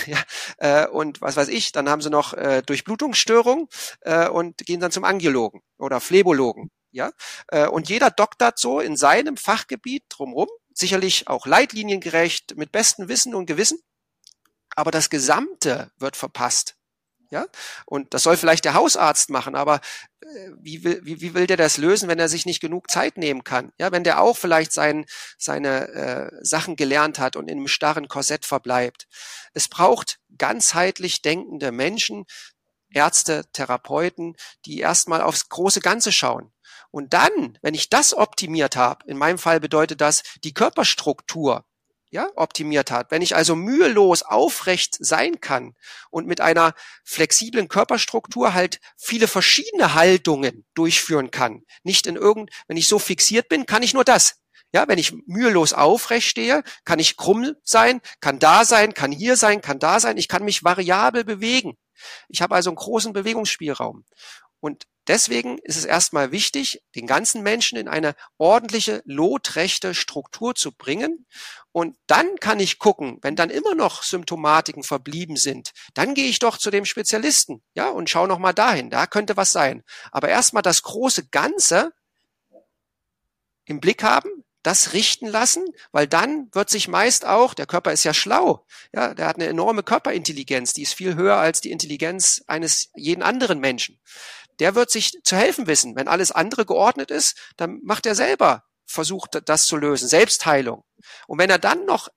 S3: und was weiß ich, dann haben sie noch Durchblutungsstörungen und gehen dann zum Angiologen oder Phlebologen, und jeder doktert so in seinem Fachgebiet drumherum, sicherlich auch leitliniengerecht, mit bestem Wissen und Gewissen, aber das Gesamte wird verpasst. Ja, und das soll vielleicht der Hausarzt machen, aber wie will der das lösen, wenn er sich nicht genug Zeit nehmen kann? Ja, wenn der auch vielleicht seine Sachen gelernt hat und in einem starren Korsett verbleibt. Es braucht ganzheitlich denkende Menschen, Ärzte, Therapeuten, die erstmal aufs große Ganze schauen. Und dann, wenn ich das optimiert habe, in meinem Fall bedeutet das die Körperstruktur, optimiert hat. Wenn ich also mühelos aufrecht sein kann und mit einer flexiblen Körperstruktur halt viele verschiedene Haltungen durchführen kann, nicht wenn ich so fixiert bin, kann ich nur das. Ja, wenn ich mühelos aufrecht stehe, kann ich krumm sein, kann da sein, kann hier sein, kann da sein. Ich kann mich variabel bewegen. Ich habe also einen großen Bewegungsspielraum. Und deswegen ist es erstmal wichtig, den ganzen Menschen in eine ordentliche, lotrechte Struktur zu bringen. Und dann kann ich gucken, wenn dann immer noch Symptomatiken verblieben sind, dann gehe ich doch zu dem Spezialisten, und schaue nochmal dahin. Da könnte was sein. Aber erstmal das große Ganze im Blick haben, das richten lassen, weil dann wird sich meist auch, der Körper ist ja schlau, der hat eine enorme Körperintelligenz, die ist viel höher als die Intelligenz eines jeden anderen Menschen. Der wird sich zu helfen wissen. Wenn alles andere geordnet ist, dann macht er selber, versucht das zu lösen, Selbstheilung. Und wenn er dann noch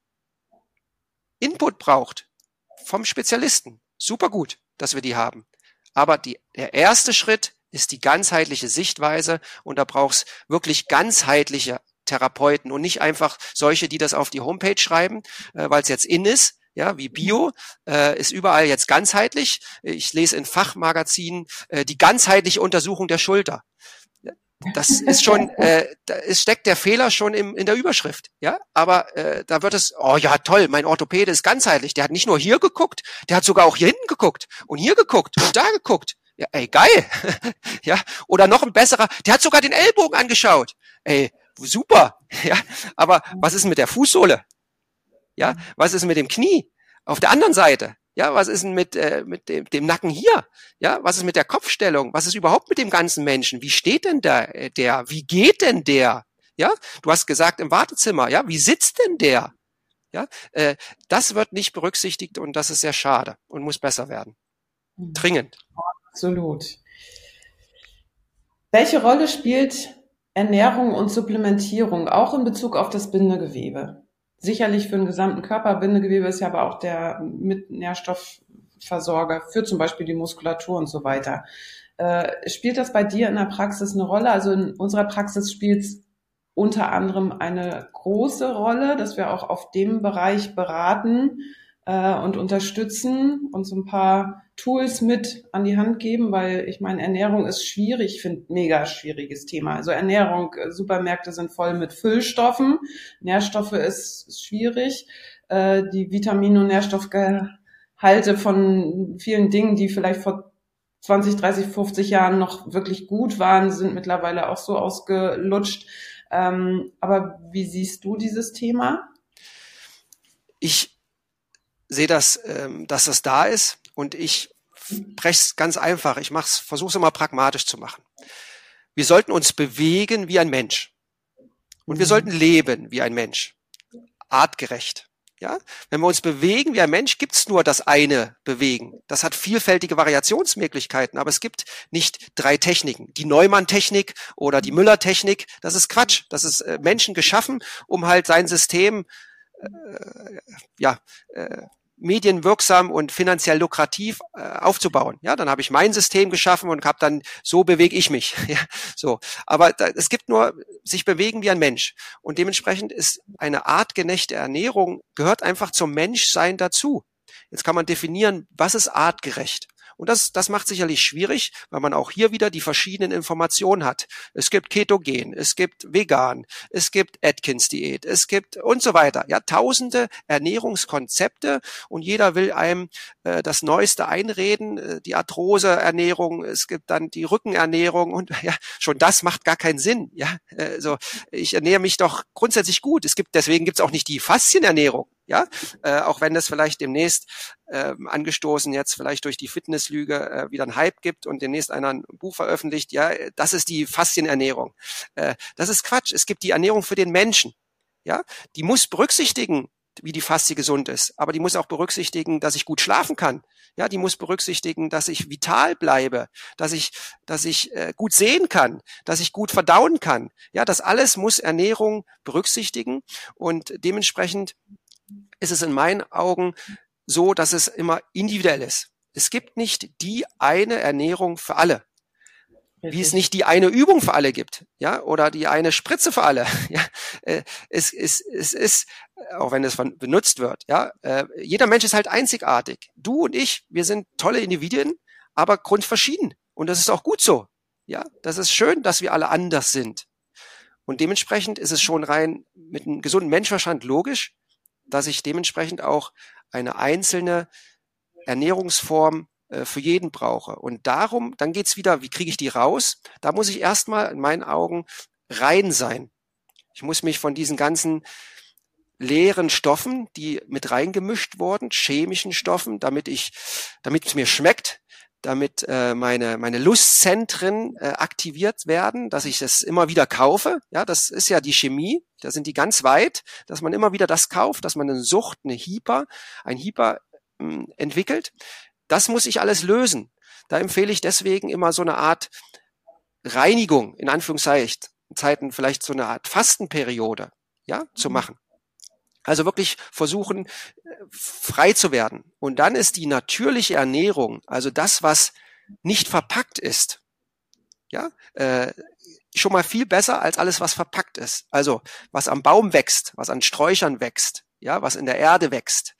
S3: Input braucht vom Spezialisten, super gut, dass wir die haben. Aber der erste Schritt ist die ganzheitliche Sichtweise, und da braucht es wirklich ganzheitliche Therapeuten und nicht einfach solche, die das auf die Homepage schreiben, weil es jetzt in ist. Ja, wie Bio, ist überall jetzt ganzheitlich. Ich lese in Fachmagazinen die ganzheitliche Untersuchung der Schulter. Das ist schon, es steckt der Fehler schon in der Überschrift. Ja, aber da wird es, oh ja, toll, mein Orthopäde ist ganzheitlich. Der hat nicht nur hier geguckt, der hat sogar auch hier hinten geguckt und hier geguckt und da geguckt. Ja, ey, geil. Ja, oder noch ein besserer, der hat sogar den Ellbogen angeschaut. Ey, super. Ja, aber was ist mit der Fußsohle? Ja, was ist mit dem Knie auf der anderen Seite? Ja, was ist denn mit dem Nacken hier? Ja, was ist mit der Kopfstellung? Was ist überhaupt mit dem ganzen Menschen? Wie steht denn der? Wie geht denn der? Ja, du hast gesagt im Wartezimmer. Ja, wie sitzt denn der? Ja, das wird nicht berücksichtigt und das ist sehr schade und muss besser werden. Dringend.
S1: Absolut. Welche Rolle spielt Ernährung und Supplementierung auch in Bezug auf das Bindegewebe? Sicherlich für den gesamten Körper. Bindegewebe ist ja aber auch der Mitnährstoffversorger für zum Beispiel die Muskulatur und so weiter. Spielt das bei dir in der Praxis eine Rolle? Also in unserer Praxis spielt es unter anderem eine große Rolle, dass wir auch auf dem Bereich beraten und unterstützen und so ein paar Tools mit an die Hand geben, weil ich meine, Ernährung ist schwierig, ich finde mega schwieriges Thema. Also Ernährung, Supermärkte sind voll mit Füllstoffen, Nährstoffe ist schwierig, die Vitamin- und Nährstoffgehalte von vielen Dingen, die vielleicht vor 20, 30, 50 Jahren noch wirklich gut waren, sind mittlerweile auch so ausgelutscht. Aber wie siehst du dieses Thema?
S3: Ich sehe das, dass das da ist und ich breche es ganz einfach. Ich versuche es immer pragmatisch zu machen. Wir sollten uns bewegen wie ein Mensch und wir sollten leben wie ein Mensch, artgerecht. Ja, wenn wir uns bewegen wie ein Mensch, gibt's nur das eine Bewegen. Das hat vielfältige Variationsmöglichkeiten, aber es gibt nicht 3 Techniken. Die Neumann-Technik oder die Müller-Technik, das ist Quatsch. Das ist Menschen geschaffen, um halt sein System medienwirksam und finanziell lukrativ aufzubauen. Ja, dann habe ich mein System geschaffen und habe dann, so bewege ich mich. Ja, so. Aber es gibt nur sich bewegen wie ein Mensch. Und dementsprechend ist eine artgerechte Ernährung, gehört einfach zum Menschsein dazu. Jetzt kann man definieren, was ist artgerecht? Und das macht sicherlich schwierig, weil man auch hier wieder die verschiedenen Informationen hat. Es gibt Ketogen, es gibt Vegan, es gibt Atkins-Diät, es gibt und so weiter. Ja, tausende Ernährungskonzepte und jeder will einem das Neueste einreden, die Arthrose-Ernährung, es gibt dann die Rückenernährung und ja, schon das macht gar keinen Sinn. Ja, ich ernähre mich doch grundsätzlich gut. Deswegen gibt's auch nicht die Faszienernährung. Ja, auch wenn das vielleicht demnächst angestoßen jetzt vielleicht durch die Fitnesslüge wieder ein Hype gibt und demnächst einer ein Buch veröffentlicht, ja, das ist die Faszienernährung. Das ist Quatsch. Es gibt die Ernährung für den Menschen. Ja, die muss berücksichtigen, wie die Faszie gesund ist, aber die muss auch berücksichtigen, dass ich gut schlafen kann. Ja, die muss berücksichtigen, dass ich vital bleibe, dass ich gut sehen kann, dass ich gut verdauen kann. Ja, das alles muss Ernährung berücksichtigen und dementsprechend ist es in meinen Augen so, dass es immer individuell ist. Es gibt nicht die eine Ernährung für alle. Wie es nicht die eine Übung für alle gibt, ja, oder die eine Spritze für alle. Ja, es ist, auch wenn es benutzt wird, ja, jeder Mensch ist halt einzigartig. Du und ich, wir sind tolle Individuen, aber grundverschieden. Und das ist auch gut so. Ja, das ist schön, dass wir alle anders sind. Und dementsprechend ist es schon rein mit einem gesunden Menschenverstand logisch, dass ich dementsprechend auch eine einzelne Ernährungsform für jeden brauche. Und darum, dann geht's wieder, wie kriege ich die raus? Da muss ich erstmal in meinen Augen rein sein. Ich muss mich von diesen ganzen leeren Stoffen, die mit reingemischt wurden, chemischen Stoffen, damit es mir schmeckt, damit meine Lustzentren aktiviert werden, dass ich das immer wieder kaufe. Ja, das ist ja die Chemie, da sind die ganz weit, dass man immer wieder das kauft, dass man eine Sucht, ein Hyper entwickelt. Das muss ich alles lösen. Da empfehle ich deswegen immer so eine Art Reinigung, in Anführungszeiten vielleicht so eine Art Fastenperiode, ja, zu machen. Also wirklich versuchen, frei zu werden. Und dann ist die natürliche Ernährung, also das, was nicht verpackt ist, ja, schon mal viel besser als alles, was verpackt ist. Also was am Baum wächst, was an Sträuchern wächst, ja, was in der Erde wächst,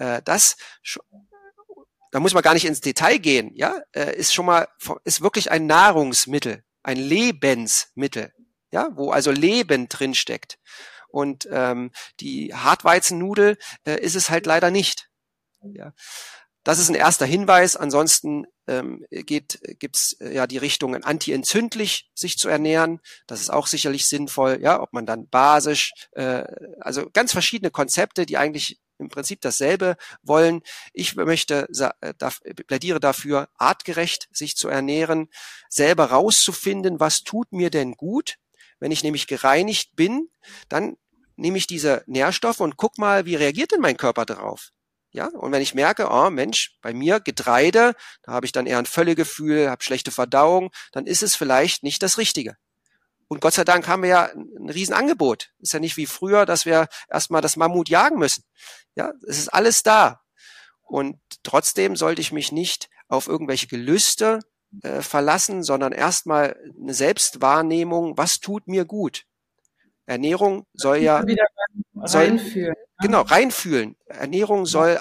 S3: da muss man gar nicht ins Detail gehen, ja, ist wirklich ein Nahrungsmittel, ein Lebensmittel, ja, wo also Leben drin steckt. Und die Hartweizennudel ist es halt leider nicht. Ja. Das ist ein erster Hinweis. Ansonsten gibt's ja die Richtungen antientzündlich sich zu ernähren. Das ist auch sicherlich sinnvoll. Ja, ob man dann basisch, also ganz verschiedene Konzepte, die eigentlich im Prinzip dasselbe wollen. Ich plädiere dafür, artgerecht sich zu ernähren, selber rauszufinden, was tut mir denn gut. Wenn ich nämlich gereinigt bin, dann nehme ich diese Nährstoffe und guck mal, wie reagiert denn mein Körper darauf? Ja, und wenn ich merke, oh Mensch, bei mir Getreide, da habe ich dann eher ein Völlegefühl, habe schlechte Verdauung, dann ist es vielleicht nicht das Richtige. Und Gott sei Dank haben wir ja ein Riesenangebot. Ist ja nicht wie früher, dass wir erstmal das Mammut jagen müssen. Ja, es ist alles da. Und trotzdem sollte ich mich nicht auf irgendwelche Gelüste verlassen, sondern erstmal eine Selbstwahrnehmung, was tut mir gut? Ernährung soll ja
S1: wieder reinfühlen.
S3: Genau, reinfühlen. Ernährung soll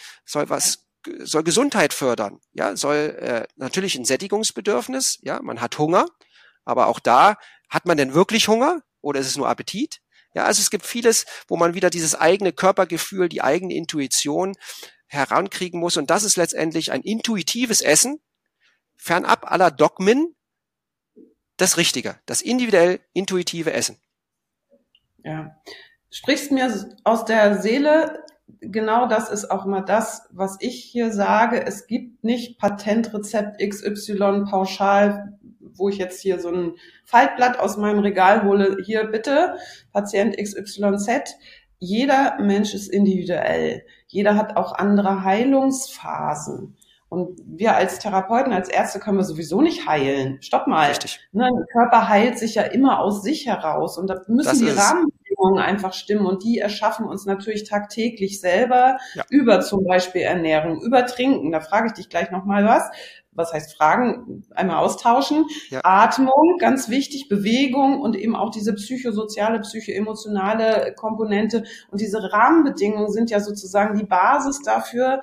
S3: Gesundheit fördern. Ja, soll natürlich ein Sättigungsbedürfnis. Ja, man hat Hunger, aber auch da hat man denn wirklich Hunger oder ist es nur Appetit? Ja, also es gibt vieles, wo man wieder dieses eigene Körpergefühl, die eigene Intuition herankriegen muss, und das ist letztendlich ein intuitives Essen, fernab aller Dogmen, das Richtige, das individuell intuitive Essen.
S1: Ja, sprichst mir aus der Seele. Genau das ist auch immer das, was ich hier sage. Es gibt nicht Patentrezept XY pauschal, wo ich jetzt hier so ein Faltblatt aus meinem Regal hole. Hier bitte, Patient XYZ. Jeder Mensch ist individuell. Jeder hat auch andere Heilungsphasen. Und wir als Therapeuten, als Ärzte können wir sowieso nicht heilen. Stopp mal.
S3: Richtig.
S1: Ne, der Körper heilt sich ja immer aus sich heraus. Und da müssen die Rahmenbedingungen einfach stimmen. Und die erschaffen uns natürlich tagtäglich selber über zum Beispiel Ernährung, über Trinken. Da frage ich dich gleich nochmal was. Was heißt fragen? Einmal austauschen. Ja. Atmung, ganz wichtig, Bewegung und eben auch diese psychosoziale, psychoemotionale Komponente. Und diese Rahmenbedingungen sind ja sozusagen die Basis dafür,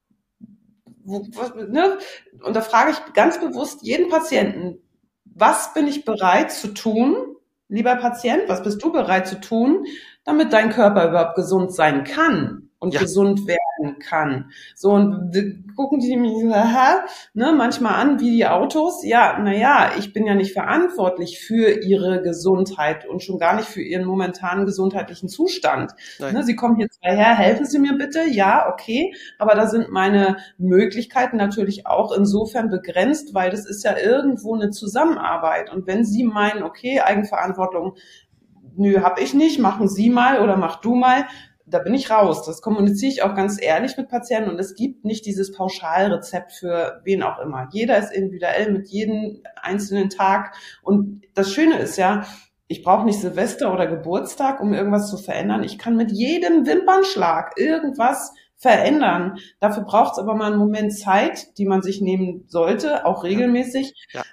S1: ne? Und da frage ich ganz bewusst jeden Patienten, was bin ich bereit zu tun, lieber Patient, was bist du bereit zu tun, damit dein Körper überhaupt gesund sein kann und gesund werden kann. So, und gucken die mich manchmal an wie die Autos. Ja, naja, ich bin ja nicht verantwortlich für ihre Gesundheit und schon gar nicht für ihren momentanen gesundheitlichen Zustand. Ne, sie kommen hier zwar her, helfen Sie mir bitte. Ja, okay, aber da sind meine Möglichkeiten natürlich auch insofern begrenzt, weil das ist ja irgendwo eine Zusammenarbeit. Und wenn Sie meinen, okay, Eigenverantwortung, nö, hab ich nicht, machen Sie mal oder mach du mal, da bin ich raus. Das kommuniziere ich auch ganz ehrlich mit Patienten, und es gibt nicht dieses Pauschalrezept für wen auch immer. Jeder ist individuell mit jedem einzelnen Tag, und das Schöne ist ja, ich brauche nicht Silvester oder Geburtstag, um irgendwas zu verändern. Ich kann mit jedem Wimpernschlag irgendwas verändern. Dafür braucht es aber mal einen Moment Zeit, die man sich nehmen sollte, auch regelmäßig,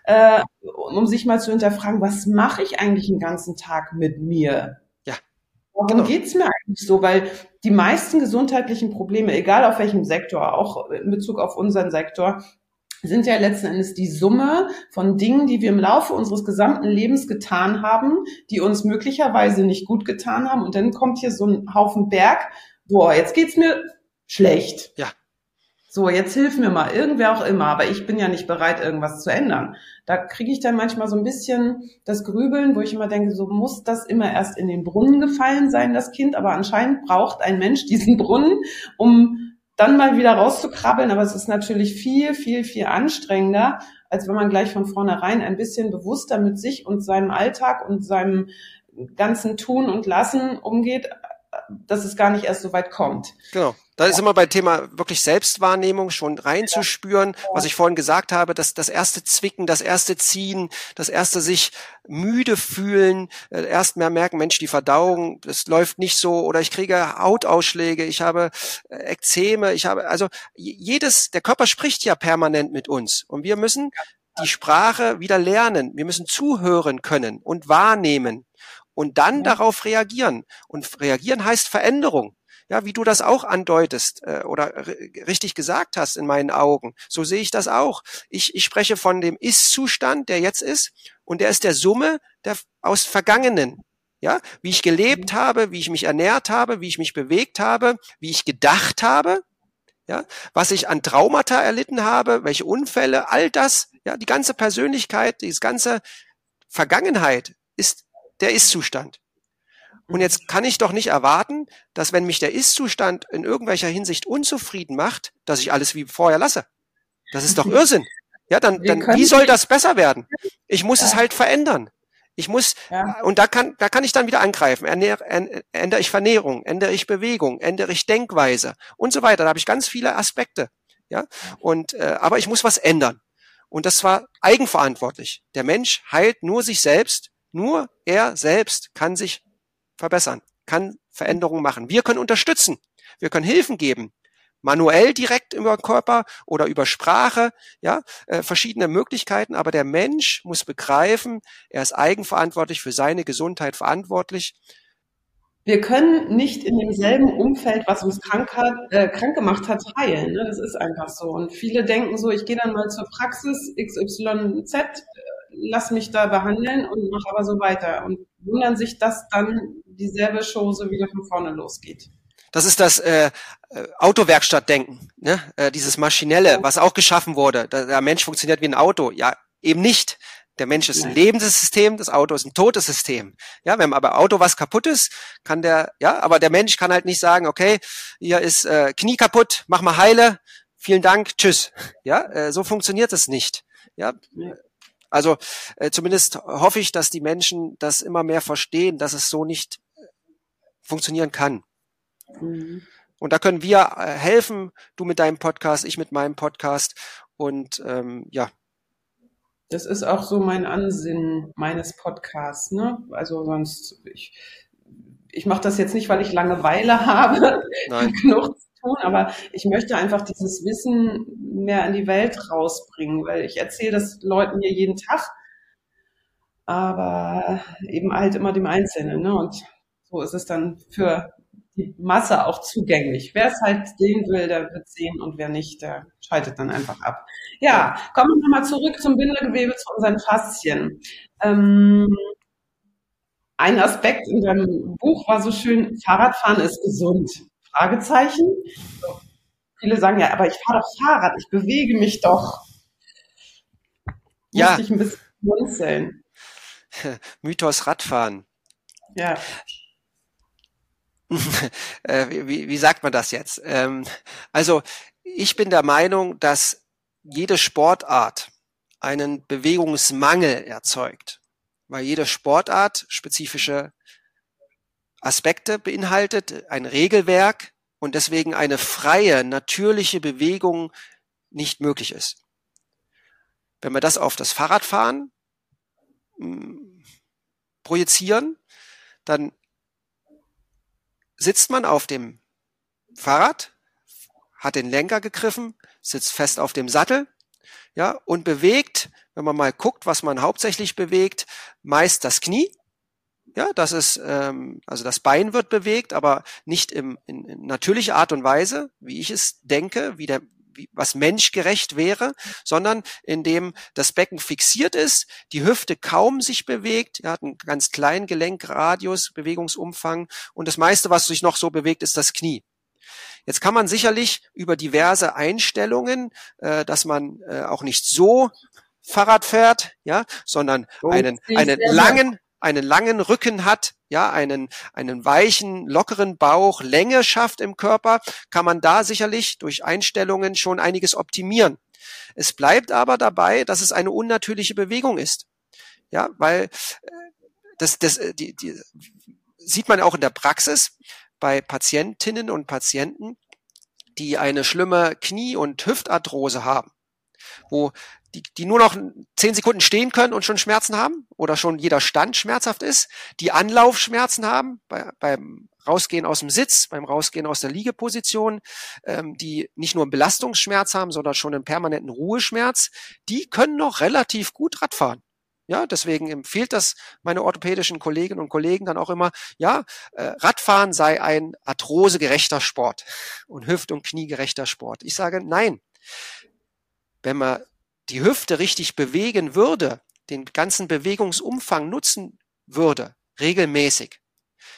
S1: um sich mal zu hinterfragen, was mache ich eigentlich den ganzen Tag mit mir? Warum geht's mir eigentlich so? Weil die meisten gesundheitlichen Probleme, egal auf welchem Sektor, auch in Bezug auf unseren Sektor, sind ja letzten Endes die Summe von Dingen, die wir im Laufe unseres gesamten Lebens getan haben, die uns möglicherweise nicht gut getan haben. Und dann kommt hier so ein Haufen Berg, boah, jetzt geht's mir schlecht.
S3: Ja.
S1: So, jetzt hilf mir mal, irgendwer auch immer, aber ich bin ja nicht bereit, irgendwas zu ändern. Da kriege ich dann manchmal so ein bisschen das Grübeln, wo ich immer denke, so muss das immer erst in den Brunnen gefallen sein, das Kind, aber anscheinend braucht ein Mensch diesen Brunnen, um dann mal wieder rauszukrabbeln, aber es ist natürlich viel, viel, viel anstrengender, als wenn man gleich von vornherein ein bisschen bewusster mit sich und seinem Alltag und seinem ganzen Tun und Lassen umgeht, dass es gar nicht erst so weit kommt.
S3: Genau. Da ist immer bei Thema wirklich Selbstwahrnehmung schon reinzuspüren, was ich vorhin gesagt habe, dass das erste Zwicken, das erste Ziehen, das erste sich müde fühlen, erst mehr merken, Mensch, die Verdauung, das läuft nicht so, oder ich kriege Hautausschläge, ich habe Ekzeme, der Körper spricht ja permanent mit uns, und wir müssen die Sprache wieder lernen. Wir müssen zuhören können und wahrnehmen und dann darauf reagieren. Und reagieren heißt Veränderung. Ja, wie du das auch andeutest oder richtig gesagt hast in meinen Augen. So sehe ich das auch. Ich spreche von dem Ist-Zustand, der jetzt ist, und der ist der Summe aus Vergangenen. Ja, wie ich gelebt habe, wie ich mich ernährt habe, wie ich mich bewegt habe, wie ich gedacht habe. ja, was ich an Traumata erlitten habe, welche Unfälle, all das, ja, die ganze Persönlichkeit, die ganze Vergangenheit ist der Ist-Zustand. Und jetzt kann ich doch nicht erwarten, dass wenn mich der Ist-Zustand in irgendwelcher Hinsicht unzufrieden macht, dass ich alles wie vorher lasse. Das ist doch Irrsinn. Ja, dann wie soll das besser werden? Ich muss es halt verändern. Ich muss, und da kann ich dann wieder angreifen. Ändere ich Ernährung, ändere ich Bewegung, ändere ich Denkweise und so weiter. Da habe ich ganz viele Aspekte. Ja, und, aber ich muss was ändern. Und das war eigenverantwortlich. Der Mensch heilt nur sich selbst. Nur er selbst kann sich verbessern, kann Veränderungen machen. Wir können unterstützen. Wir können Hilfen geben. Manuell direkt über den Körper oder über Sprache, ja, verschiedene Möglichkeiten, aber der Mensch muss begreifen, er ist eigenverantwortlich, für seine Gesundheit verantwortlich.
S1: Wir können nicht in demselben Umfeld, was uns krank gemacht hat, heilen. Ne? Das ist einfach so. Und viele denken so, ich gehe dann mal zur Praxis XYZ, lass mich da behandeln und mache aber so weiter. Und wundern sich, dass dann dieselbe Show so wieder von vorne losgeht.
S3: Das ist das Autowerkstattdenken, ne? Dieses Maschinelle, was auch geschaffen wurde. Der Mensch funktioniert wie ein Auto. Ja, eben nicht. Der Mensch ist ein lebendes System, das Auto ist ein totes System. Ja, wenn aber Auto was kaputt ist, aber der Mensch kann halt nicht sagen, okay, hier ist Knie kaputt, mach mal heile, vielen Dank, tschüss. Ja, so funktioniert es nicht. Ja, also zumindest hoffe ich, dass die Menschen das immer mehr verstehen, dass es so nicht funktionieren kann. Und da können wir helfen, du mit deinem Podcast, ich mit meinem Podcast und
S1: Das ist auch so mein Ansinnen meines Podcasts, ne? Also sonst, ich mache das jetzt nicht, weil ich Langeweile habe, genug zu tun, aber ich möchte einfach dieses Wissen mehr in die Welt rausbringen, weil ich erzähle das Leuten hier jeden Tag, aber eben halt immer dem Einzelnen, ne? Und so ist es dann für die Masse auch zugänglich. Wer es halt sehen will, der wird sehen und wer nicht, der schaltet dann einfach ab. Ja, kommen wir nochmal zurück zum Bindegewebe, zu unseren Faszien. Ein Aspekt in deinem Buch war so schön, Fahrradfahren ist gesund. Fragezeichen. Viele sagen ja, aber ich fahre doch Fahrrad, ich bewege mich doch. Musste ich ein bisschen schmunzeln.
S3: Mythos Radfahren.
S1: Ja.
S3: Wie sagt man das jetzt? Also ich bin der Meinung, dass jede Sportart einen Bewegungsmangel erzeugt, weil jede Sportart spezifische Aspekte beinhaltet, ein Regelwerk und deswegen eine freie, natürliche Bewegung nicht möglich ist. Wenn wir das auf das Fahrradfahren projizieren, dann sitzt man auf dem Fahrrad, hat den Lenker gegriffen, sitzt fest auf dem Sattel, ja, und bewegt, wenn man mal guckt, was man hauptsächlich bewegt, meist das Knie. Ja, das ist, also das Bein wird bewegt, aber nicht in natürlicher Art und Weise, wie ich es denke, was menschgerecht wäre, sondern indem das Becken fixiert ist, die Hüfte kaum sich bewegt, hat einen ganz kleinen Gelenkradius, Bewegungsumfang und das meiste, was sich noch so bewegt, ist das Knie. Jetzt kann man sicherlich über diverse Einstellungen, dass man auch nicht so Fahrrad fährt, ja, sondern einen langen Rücken hat, ja, einen weichen, lockeren Bauch, Länge schafft im Körper, kann man da sicherlich durch Einstellungen schon einiges optimieren. Es bleibt aber dabei, dass es eine unnatürliche Bewegung ist. Ja, weil das sieht man auch in der Praxis bei Patientinnen und Patienten, die eine schlimme Knie- und Hüftarthrose haben, wo die nur noch 10 Sekunden stehen können und schon Schmerzen haben oder schon jeder Stand schmerzhaft ist, die Anlaufschmerzen haben beim Rausgehen aus dem Sitz, beim Rausgehen aus der Liegeposition, die nicht nur einen Belastungsschmerz haben, sondern schon einen permanenten Ruheschmerz, die können noch relativ gut Radfahren. Ja, deswegen empfiehlt das meine orthopädischen Kolleginnen und Kollegen dann auch immer, Radfahren sei ein arthrosegerechter Sport und Hüft- und Kniegerechter Sport. Ich sage nein. Wenn man die Hüfte richtig bewegen würde, den ganzen Bewegungsumfang nutzen würde, regelmäßig,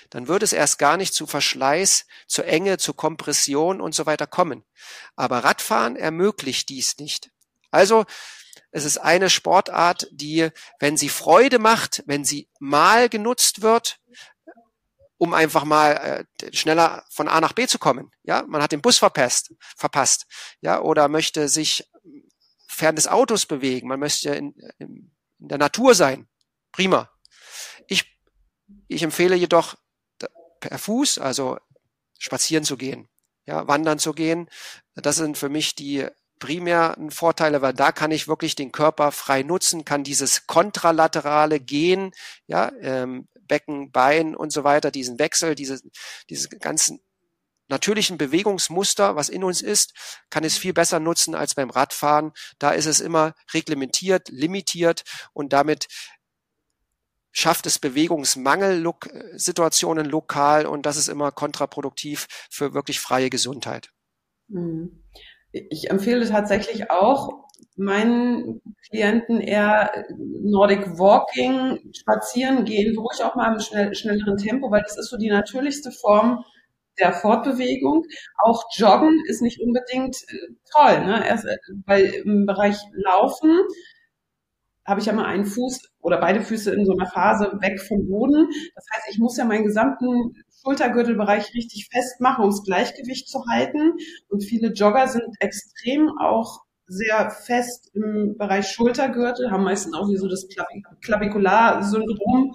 S3: dann würde es erst gar nicht zu Verschleiß, zur Enge, zur Kompression und so weiter kommen. Aber Radfahren ermöglicht dies nicht. Also es ist eine Sportart, die, wenn sie Freude macht, wenn sie mal genutzt wird, um einfach mal schneller von A nach B zu kommen. Ja, man hat den Bus verpasst, ja, oder möchte sich fern des Autos bewegen, man möchte in der Natur sein. Prima. Ich empfehle jedoch per Fuß, also spazieren zu gehen, ja, wandern zu gehen. Das sind für mich die primären Vorteile, weil da kann ich wirklich den Körper frei nutzen, kann dieses kontralaterale Gehen, ja, Becken, Bein und so weiter, diesen Wechsel, diese ganzen natürlichen Bewegungsmuster, was in uns ist, kann es viel besser nutzen als beim Radfahren. Da ist es immer reglementiert, limitiert und damit schafft es Bewegungsmangelsituationen lokal und das ist immer kontraproduktiv für wirklich freie Gesundheit.
S1: Ich empfehle tatsächlich auch meinen Klienten eher Nordic Walking, spazieren gehen, ruhig auch mal im schnelleren Tempo, weil das ist so die natürlichste Form der Fortbewegung. Auch Joggen ist nicht unbedingt toll, ne? Weil im Bereich Laufen habe ich ja mal einen Fuß oder beide Füße in so einer Phase weg vom Boden. Das heißt, ich muss ja meinen gesamten Schultergürtelbereich richtig festmachen, um das Gleichgewicht zu halten. Und viele Jogger sind extrem auch sehr fest im Bereich Schultergürtel, haben meistens auch wie so das Clavikularsyndrom.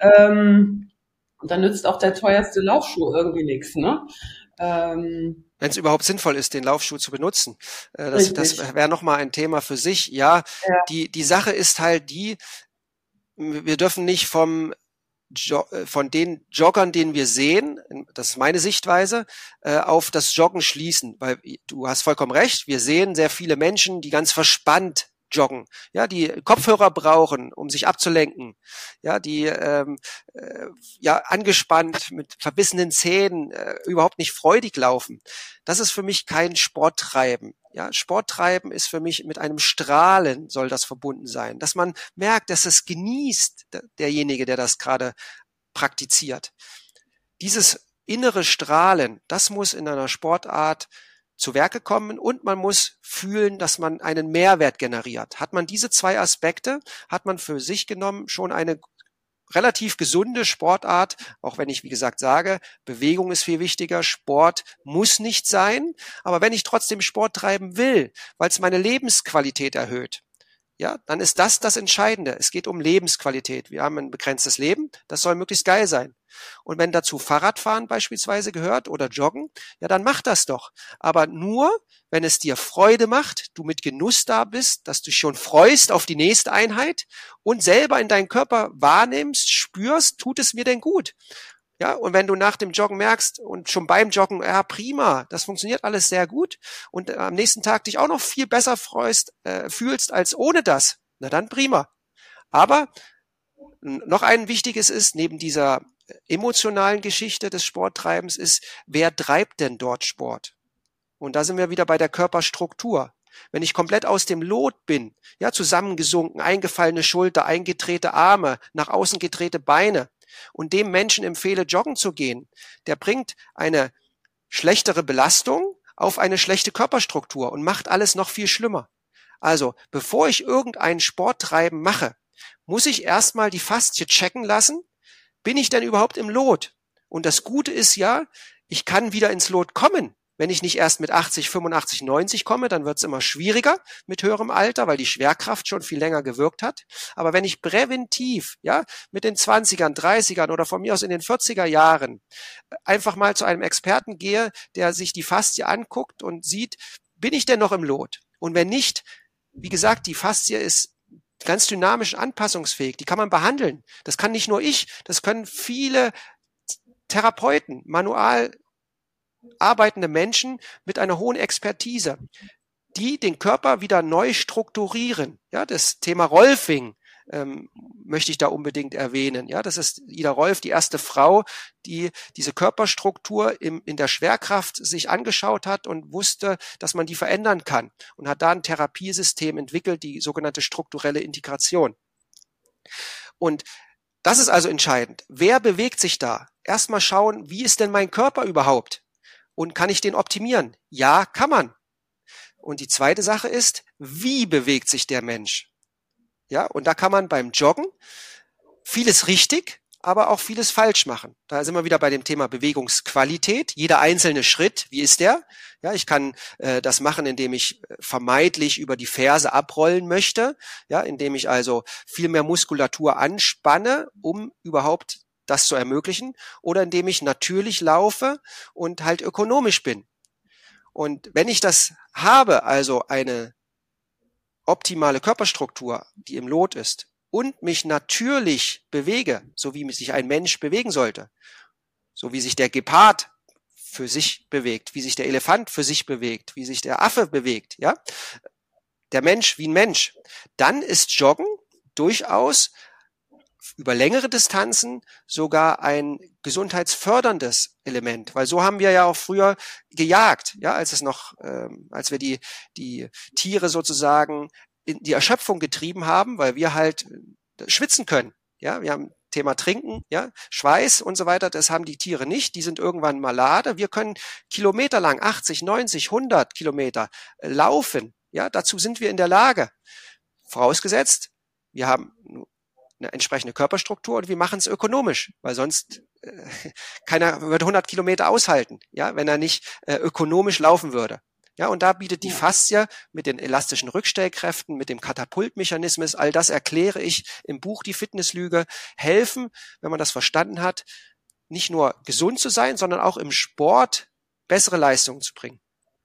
S1: Und dann nützt auch der teuerste Laufschuh irgendwie nichts, ne?
S3: Wenn es überhaupt sinnvoll ist, den Laufschuh zu benutzen. Das wäre nochmal ein Thema für sich. Ja, die Sache ist halt wir dürfen nicht von den Joggern, den wir sehen, das ist meine Sichtweise, auf das Joggen schließen. Weil du hast vollkommen recht, wir sehen sehr viele Menschen, die ganz verspannt joggen, ja, die Kopfhörer brauchen, um sich abzulenken, ja, die angespannt mit verbissenen Zähnen überhaupt nicht freudig laufen. Das ist für mich kein Sporttreiben. Ja, Sporttreiben ist für mich mit einem Strahlen soll das verbunden sein, dass man merkt, dass es genießt, derjenige, der das gerade praktiziert. Dieses innere Strahlen, das muss in einer Sportart zu Werke kommen und man muss fühlen, dass man einen Mehrwert generiert. Hat man diese zwei Aspekte, hat man für sich genommen schon eine relativ gesunde Sportart, auch wenn ich, wie gesagt, sage, Bewegung ist viel wichtiger, Sport muss nicht sein, aber wenn ich trotzdem Sport treiben will, weil es meine Lebensqualität erhöht, ja, dann ist das Entscheidende. Es geht um Lebensqualität. Wir haben ein begrenztes Leben, das soll möglichst geil sein. Und wenn dazu Fahrradfahren beispielsweise gehört oder Joggen, ja, dann mach das doch. Aber nur, wenn es dir Freude macht, du mit Genuss da bist, dass du dich schon freust auf die nächste Einheit und selber in deinen Körper wahrnimmst, spürst, tut es mir denn gut? Ja, und wenn du nach dem Joggen merkst und schon beim Joggen, ja, prima, das funktioniert alles sehr gut und am nächsten Tag dich auch noch viel besser fühlst als ohne das, na dann prima. Aber noch ein wichtiges ist, neben dieser emotionalen Geschichte des Sporttreibens ist, wer treibt denn dort Sport? Und da sind wir wieder bei der Körperstruktur. Wenn ich komplett aus dem Lot bin, ja, zusammengesunken, eingefallene Schulter, eingedrehte Arme, nach außen gedrehte Beine, und dem Menschen empfehle, joggen zu gehen, der bringt eine schlechtere Belastung auf eine schlechte Körperstruktur und macht alles noch viel schlimmer. Also, bevor ich irgendein Sporttreiben mache, muss ich erstmal die Faszie checken lassen, bin ich denn überhaupt im Lot? Und das Gute ist ja, ich kann wieder ins Lot kommen. Wenn ich nicht erst mit 80, 85, 90 komme, dann wird es immer schwieriger mit höherem Alter, weil die Schwerkraft schon viel länger gewirkt hat. Aber wenn ich präventiv, ja, mit den 20ern, 30ern oder von mir aus in den 40er Jahren einfach mal zu einem Experten gehe, der sich die Faszie anguckt und sieht, bin ich denn noch im Lot? Und wenn nicht, wie gesagt, die Faszie ist ganz dynamisch anpassungsfähig, die kann man behandeln. Das kann nicht nur ich, das können viele Therapeuten, manual arbeitende Menschen mit einer hohen Expertise, die den Körper wieder neu strukturieren. Ja, das Thema Rolfing möchte ich da unbedingt erwähnen. Ja, das ist Ida Rolf, die erste Frau, die diese Körperstruktur in der Schwerkraft sich angeschaut hat und wusste, dass man die verändern kann und hat da ein Therapiesystem entwickelt, die sogenannte strukturelle Integration. Und das ist also entscheidend. Wer bewegt sich da? erstmal schauen, wie ist denn mein Körper überhaupt? Und kann ich den optimieren? Ja, kann man. Und die zweite Sache ist, wie bewegt sich der Mensch? Ja, und da kann man beim Joggen vieles richtig, aber auch vieles falsch machen. Da sind wir wieder bei dem Thema Bewegungsqualität. Jeder einzelne Schritt, wie ist der? Ja, ich kann das machen, indem ich vermeidlich über die Ferse abrollen möchte, ja, indem ich also viel mehr Muskulatur anspanne, um überhaupt das zu ermöglichen, oder indem ich natürlich laufe und halt ökonomisch bin. Und wenn ich das habe, also eine optimale Körperstruktur, die im Lot ist, und mich natürlich bewege, so wie sich ein Mensch bewegen sollte, so wie sich der Gepard für sich bewegt, wie sich der Elefant für sich bewegt, wie sich der Affe bewegt, ja, der Mensch wie ein Mensch, dann ist Joggen durchaus über längere Distanzen sogar ein gesundheitsförderndes Element, weil so haben wir ja auch früher gejagt, ja, als wir die Tiere sozusagen in die Erschöpfung getrieben haben, weil wir halt schwitzen können, ja, wir haben Thema Trinken, ja, Schweiß und so weiter, das haben die Tiere nicht, die sind irgendwann malade, wir können kilometerlang 80, 90, 100 Kilometer laufen, ja, dazu sind wir in der Lage, vorausgesetzt, wir haben eine entsprechende Körperstruktur und wir machen es ökonomisch, weil sonst keiner würde 100 Kilometer aushalten, ja, wenn er nicht ökonomisch laufen würde. Ja, und da bietet die Faszie mit den elastischen Rückstellkräften, mit dem Katapultmechanismus, all das erkläre ich im Buch Die Fitnesslüge, helfen, wenn man das verstanden hat, nicht nur gesund zu sein, sondern auch im Sport bessere Leistungen zu bringen.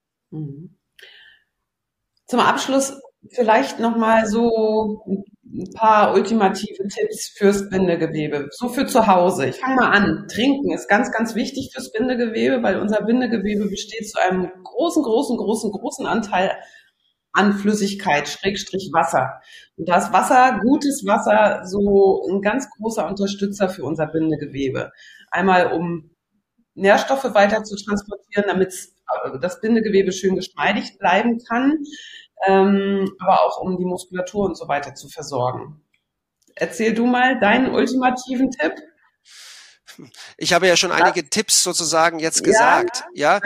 S1: Zum Abschluss vielleicht nochmal so ein paar ultimative Tipps fürs Bindegewebe, so für zu Hause. Ich fange mal an. Trinken ist ganz, ganz wichtig fürs Bindegewebe, weil unser Bindegewebe besteht zu einem großen Anteil an Flüssigkeit, Schrägstrich Wasser. Und da ist Wasser, gutes Wasser, so ein ganz großer Unterstützer für unser Bindegewebe. Einmal, um Nährstoffe weiter zu transportieren, damit das Bindegewebe schön geschmeidig bleiben kann, aber auch um die Muskulatur und so weiter zu versorgen. Erzähl du mal deinen ultimativen Tipp.
S3: Ich habe ja schon einige Tipps sozusagen jetzt gesagt. Ja,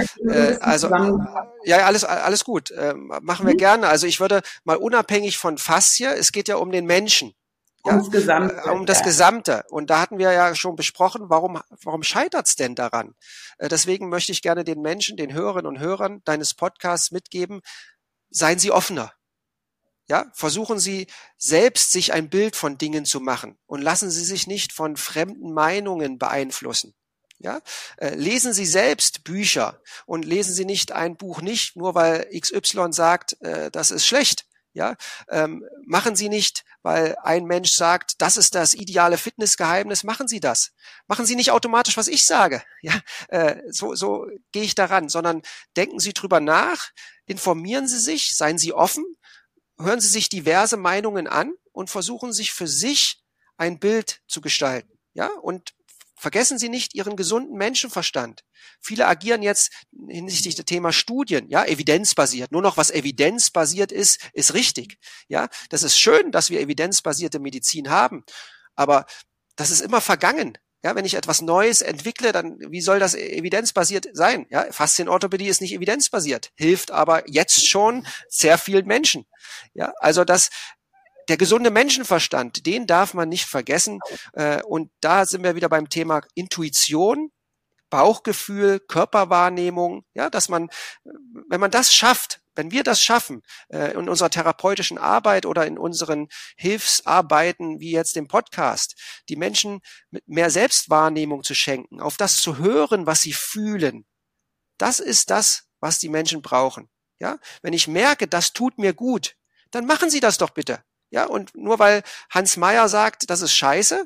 S3: alles gut. Machen wir gerne. Also ich würde mal unabhängig von Faszie, es geht ja um den Menschen. Ja, um das Gesamte. Und da hatten wir ja schon besprochen, warum scheitert's denn daran? Deswegen möchte ich gerne den Menschen, den Hörerinnen und Hörern deines Podcasts mitgeben, seien Sie offener. Ja, versuchen Sie selbst, sich ein Bild von Dingen zu machen und lassen Sie sich nicht von fremden Meinungen beeinflussen. Ja, lesen Sie selbst Bücher und lesen Sie nicht ein Buch nicht, nur weil XY sagt, das ist schlecht. Ja, machen Sie nicht, weil ein Mensch sagt, das ist das ideale Fitnessgeheimnis, machen Sie das. Machen Sie nicht automatisch, was ich sage. Ja, so gehe ich daran, sondern denken Sie drüber nach, informieren Sie sich, seien Sie offen, hören Sie sich diverse Meinungen an und versuchen sich für sich ein Bild zu gestalten. Ja, und vergessen Sie nicht Ihren gesunden Menschenverstand. Viele agieren jetzt hinsichtlich des Thema Studien, ja, evidenzbasiert. Nur noch was evidenzbasiert ist richtig. Ja, das ist schön, dass wir evidenzbasierte Medizin haben, aber das ist immer vergangen. Ja, wenn ich etwas Neues entwickle, dann wie soll das evidenzbasiert sein? Ja, Faszienorthopädie ist nicht evidenzbasiert, hilft aber jetzt schon sehr vielen Menschen. Ja, also der gesunde Menschenverstand, den darf man nicht vergessen. Und da sind wir wieder beim Thema Intuition, Bauchgefühl, Körperwahrnehmung. Ja, dass man, wenn man das schafft, wenn wir das schaffen, in unserer therapeutischen Arbeit oder in unseren Hilfsarbeiten, wie jetzt dem Podcast, die Menschen mit mehr Selbstwahrnehmung zu schenken, auf das zu hören, was sie fühlen, das ist das, was die Menschen brauchen. Ja, wenn ich merke, das tut mir gut, dann machen Sie das doch bitte. Ja, und nur weil Hans Meyer sagt, das ist scheiße,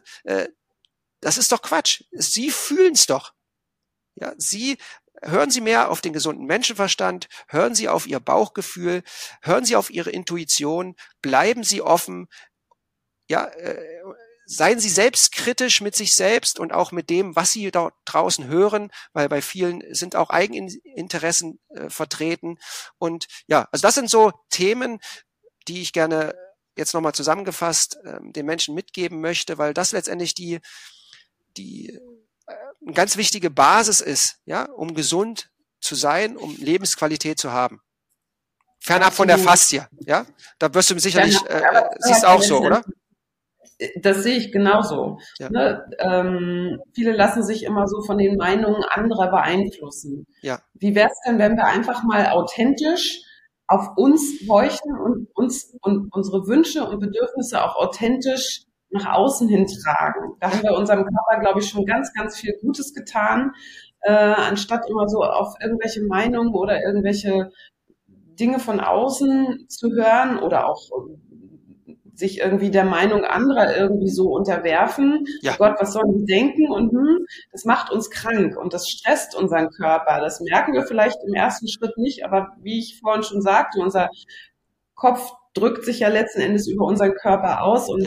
S3: das ist doch Quatsch. Sie fühlen's doch. Ja, hören Sie mehr auf den gesunden Menschenverstand, hören Sie auf Ihr Bauchgefühl, hören Sie auf Ihre Intuition, bleiben Sie offen, ja, seien Sie selbstkritisch mit sich selbst und auch mit dem, was Sie da draußen hören, weil bei vielen sind auch Eigeninteressen vertreten. Und ja, also das sind so Themen, die ich gerne jetzt nochmal zusammengefasst den Menschen mitgeben möchte, weil das letztendlich die eine ganz wichtige Basis ist, ja, um gesund zu sein, um Lebensqualität zu haben. Fernab von der Faszie, ja? Da wirst du sicherlich, siehst auch so, oder?
S1: Das sehe ich genauso.
S3: Ja.
S1: Ne? Viele lassen sich immer so von den Meinungen anderer beeinflussen.
S3: Ja.
S1: Wie wäre es denn, wenn wir einfach mal authentisch auf uns horchen und uns und unsere Wünsche und Bedürfnisse auch authentisch nach außen hin tragen? Da haben wir unserem Körper, glaube ich, schon ganz, ganz viel Gutes getan, anstatt immer so auf irgendwelche Meinungen oder irgendwelche Dinge von außen zu hören oder auch sich irgendwie der Meinung anderer irgendwie so unterwerfen.
S3: Ja.
S1: Oh Gott, was sollen die denken? Und das macht uns krank und das stresst unseren Körper. Das merken wir vielleicht im ersten Schritt nicht, aber wie ich vorhin schon sagte, unser Kopf drückt sich ja letzten Endes über unseren Körper aus und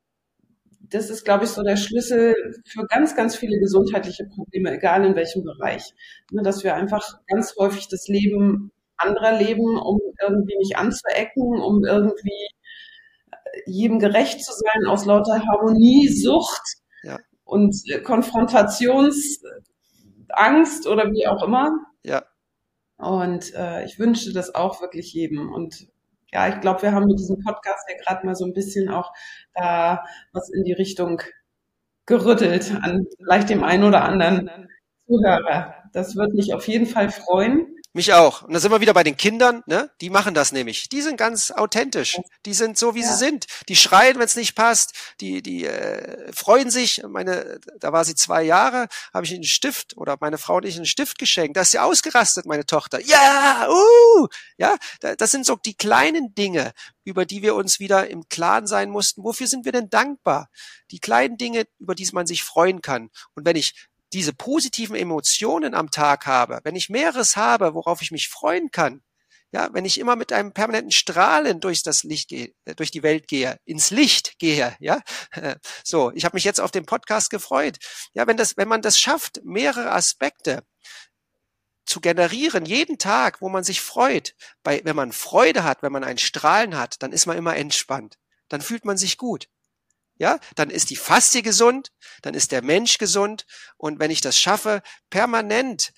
S1: das ist, glaube ich, so der Schlüssel für ganz, ganz viele gesundheitliche Probleme, egal in welchem Bereich. Dass wir einfach ganz häufig das Leben anderer leben, um irgendwie nicht anzuecken, um irgendwie jedem gerecht zu sein, aus lauter Harmoniesucht und Konfrontationsangst oder wie auch immer.
S3: Ja.
S1: Und ich wünsche das auch wirklich jedem. Und ja, ich glaube, wir haben mit diesem Podcast ja gerade mal so ein bisschen auch da was in die Richtung gerüttelt an vielleicht dem einen oder anderen Zuhörer. Das wird mich auf jeden Fall freuen.
S3: Mich auch. Und da sind wir wieder bei den Kindern, ne? Die machen das nämlich. Die sind ganz authentisch. Die sind so, wie sie sind. Die schreien, wenn es nicht passt. Die freuen sich. Da war sie 2 Jahre, habe ich einen Stift oder meine Frau und ich einen Stift geschenkt. Da ist sie ausgerastet, meine Tochter. Ja, ja, das sind so die kleinen Dinge, über die wir uns wieder im Klaren sein mussten. Wofür sind wir denn dankbar? Die kleinen Dinge, über die man sich freuen kann. Und wenn ich diese positiven Emotionen am Tag habe, wenn ich mehreres habe, worauf ich mich freuen kann, ja, wenn ich immer mit einem permanenten Strahlen durch das Licht gehe, durch die Welt gehe, ins Licht gehe, ja, so, ich habe mich jetzt auf den Podcast gefreut, ja, wenn man das schafft, mehrere Aspekte zu generieren, jeden Tag, wo man sich freut, wenn man Freude hat, wenn man ein Strahlen hat, dann ist man immer entspannt, dann fühlt man sich gut. Ja, dann ist die Faszie gesund, dann ist der Mensch gesund und wenn ich das schaffe, permanent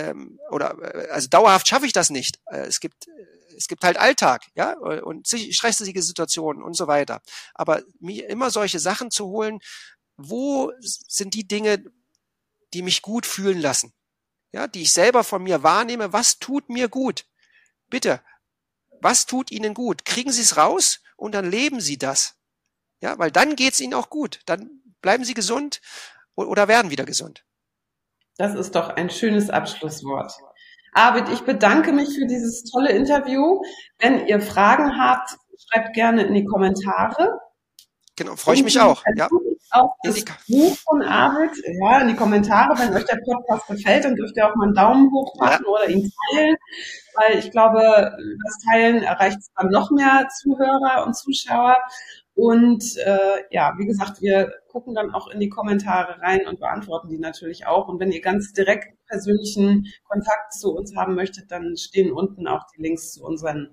S3: also dauerhaft schaffe ich das nicht. Es gibt halt Alltag, ja, und stressige Situationen und so weiter. Aber mir immer solche Sachen zu holen, wo sind die Dinge, die mich gut fühlen lassen, ja, die ich selber von mir wahrnehme, was tut mir gut? Bitte, was tut Ihnen gut? Kriegen Sie es raus und dann leben Sie das. Ja, weil dann geht's Ihnen auch gut. Dann bleiben Sie gesund oder werden wieder gesund.
S1: Das ist doch ein schönes Abschlusswort. Arvid, ich bedanke mich für dieses tolle Interview. Wenn ihr Fragen habt, schreibt gerne in die Kommentare.
S3: Genau, freue ich mich auch. Ja.
S1: Auch das Buch von Arvid, ja, in die Kommentare. Wenn euch der Podcast gefällt, dann dürft ihr auch mal einen Daumen hoch machen oder ihn teilen. Weil ich glaube, das Teilen erreicht dann noch mehr Zuhörer und Zuschauer. Und wie gesagt, wir gucken dann auch in die Kommentare rein und beantworten die natürlich auch. Und wenn ihr ganz direkt persönlichen Kontakt zu uns haben möchtet, dann stehen unten auch die Links zu unseren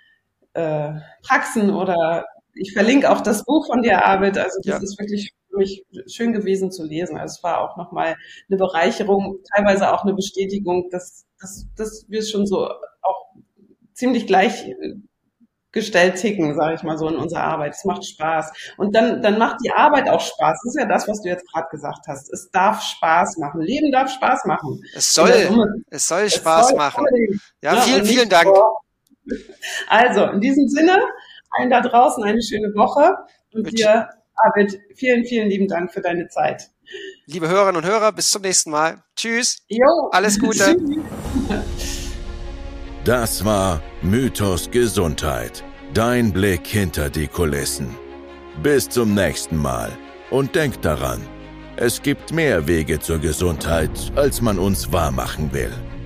S1: Praxen oder ich verlinke auch das Buch von dir, Arvid. Also das ist wirklich für mich schön gewesen zu lesen. Also es war auch nochmal eine Bereicherung, teilweise auch eine Bestätigung, dass wir schon so auch ziemlich gleichgestellt ticken, sage ich mal so, in unserer Arbeit. Es macht Spaß. Und dann macht die Arbeit auch Spaß. Das ist ja das, was du jetzt gerade gesagt hast. Es darf Spaß machen. Leben darf Spaß machen.
S3: Es soll Spaß machen. Ja, vielen Dank.
S1: Also, in diesem Sinne, allen da draußen eine schöne Woche. Und dir, Arvid, vielen, vielen lieben Dank für deine Zeit.
S3: Liebe Hörerinnen und Hörer, bis zum nächsten Mal. Tschüss.
S1: Jo.
S3: Alles Gute.
S2: Das war Mythos Gesundheit. Dein Blick hinter die Kulissen. Bis zum nächsten Mal. Und denk daran, es gibt mehr Wege zur Gesundheit, als man uns wahrmachen will.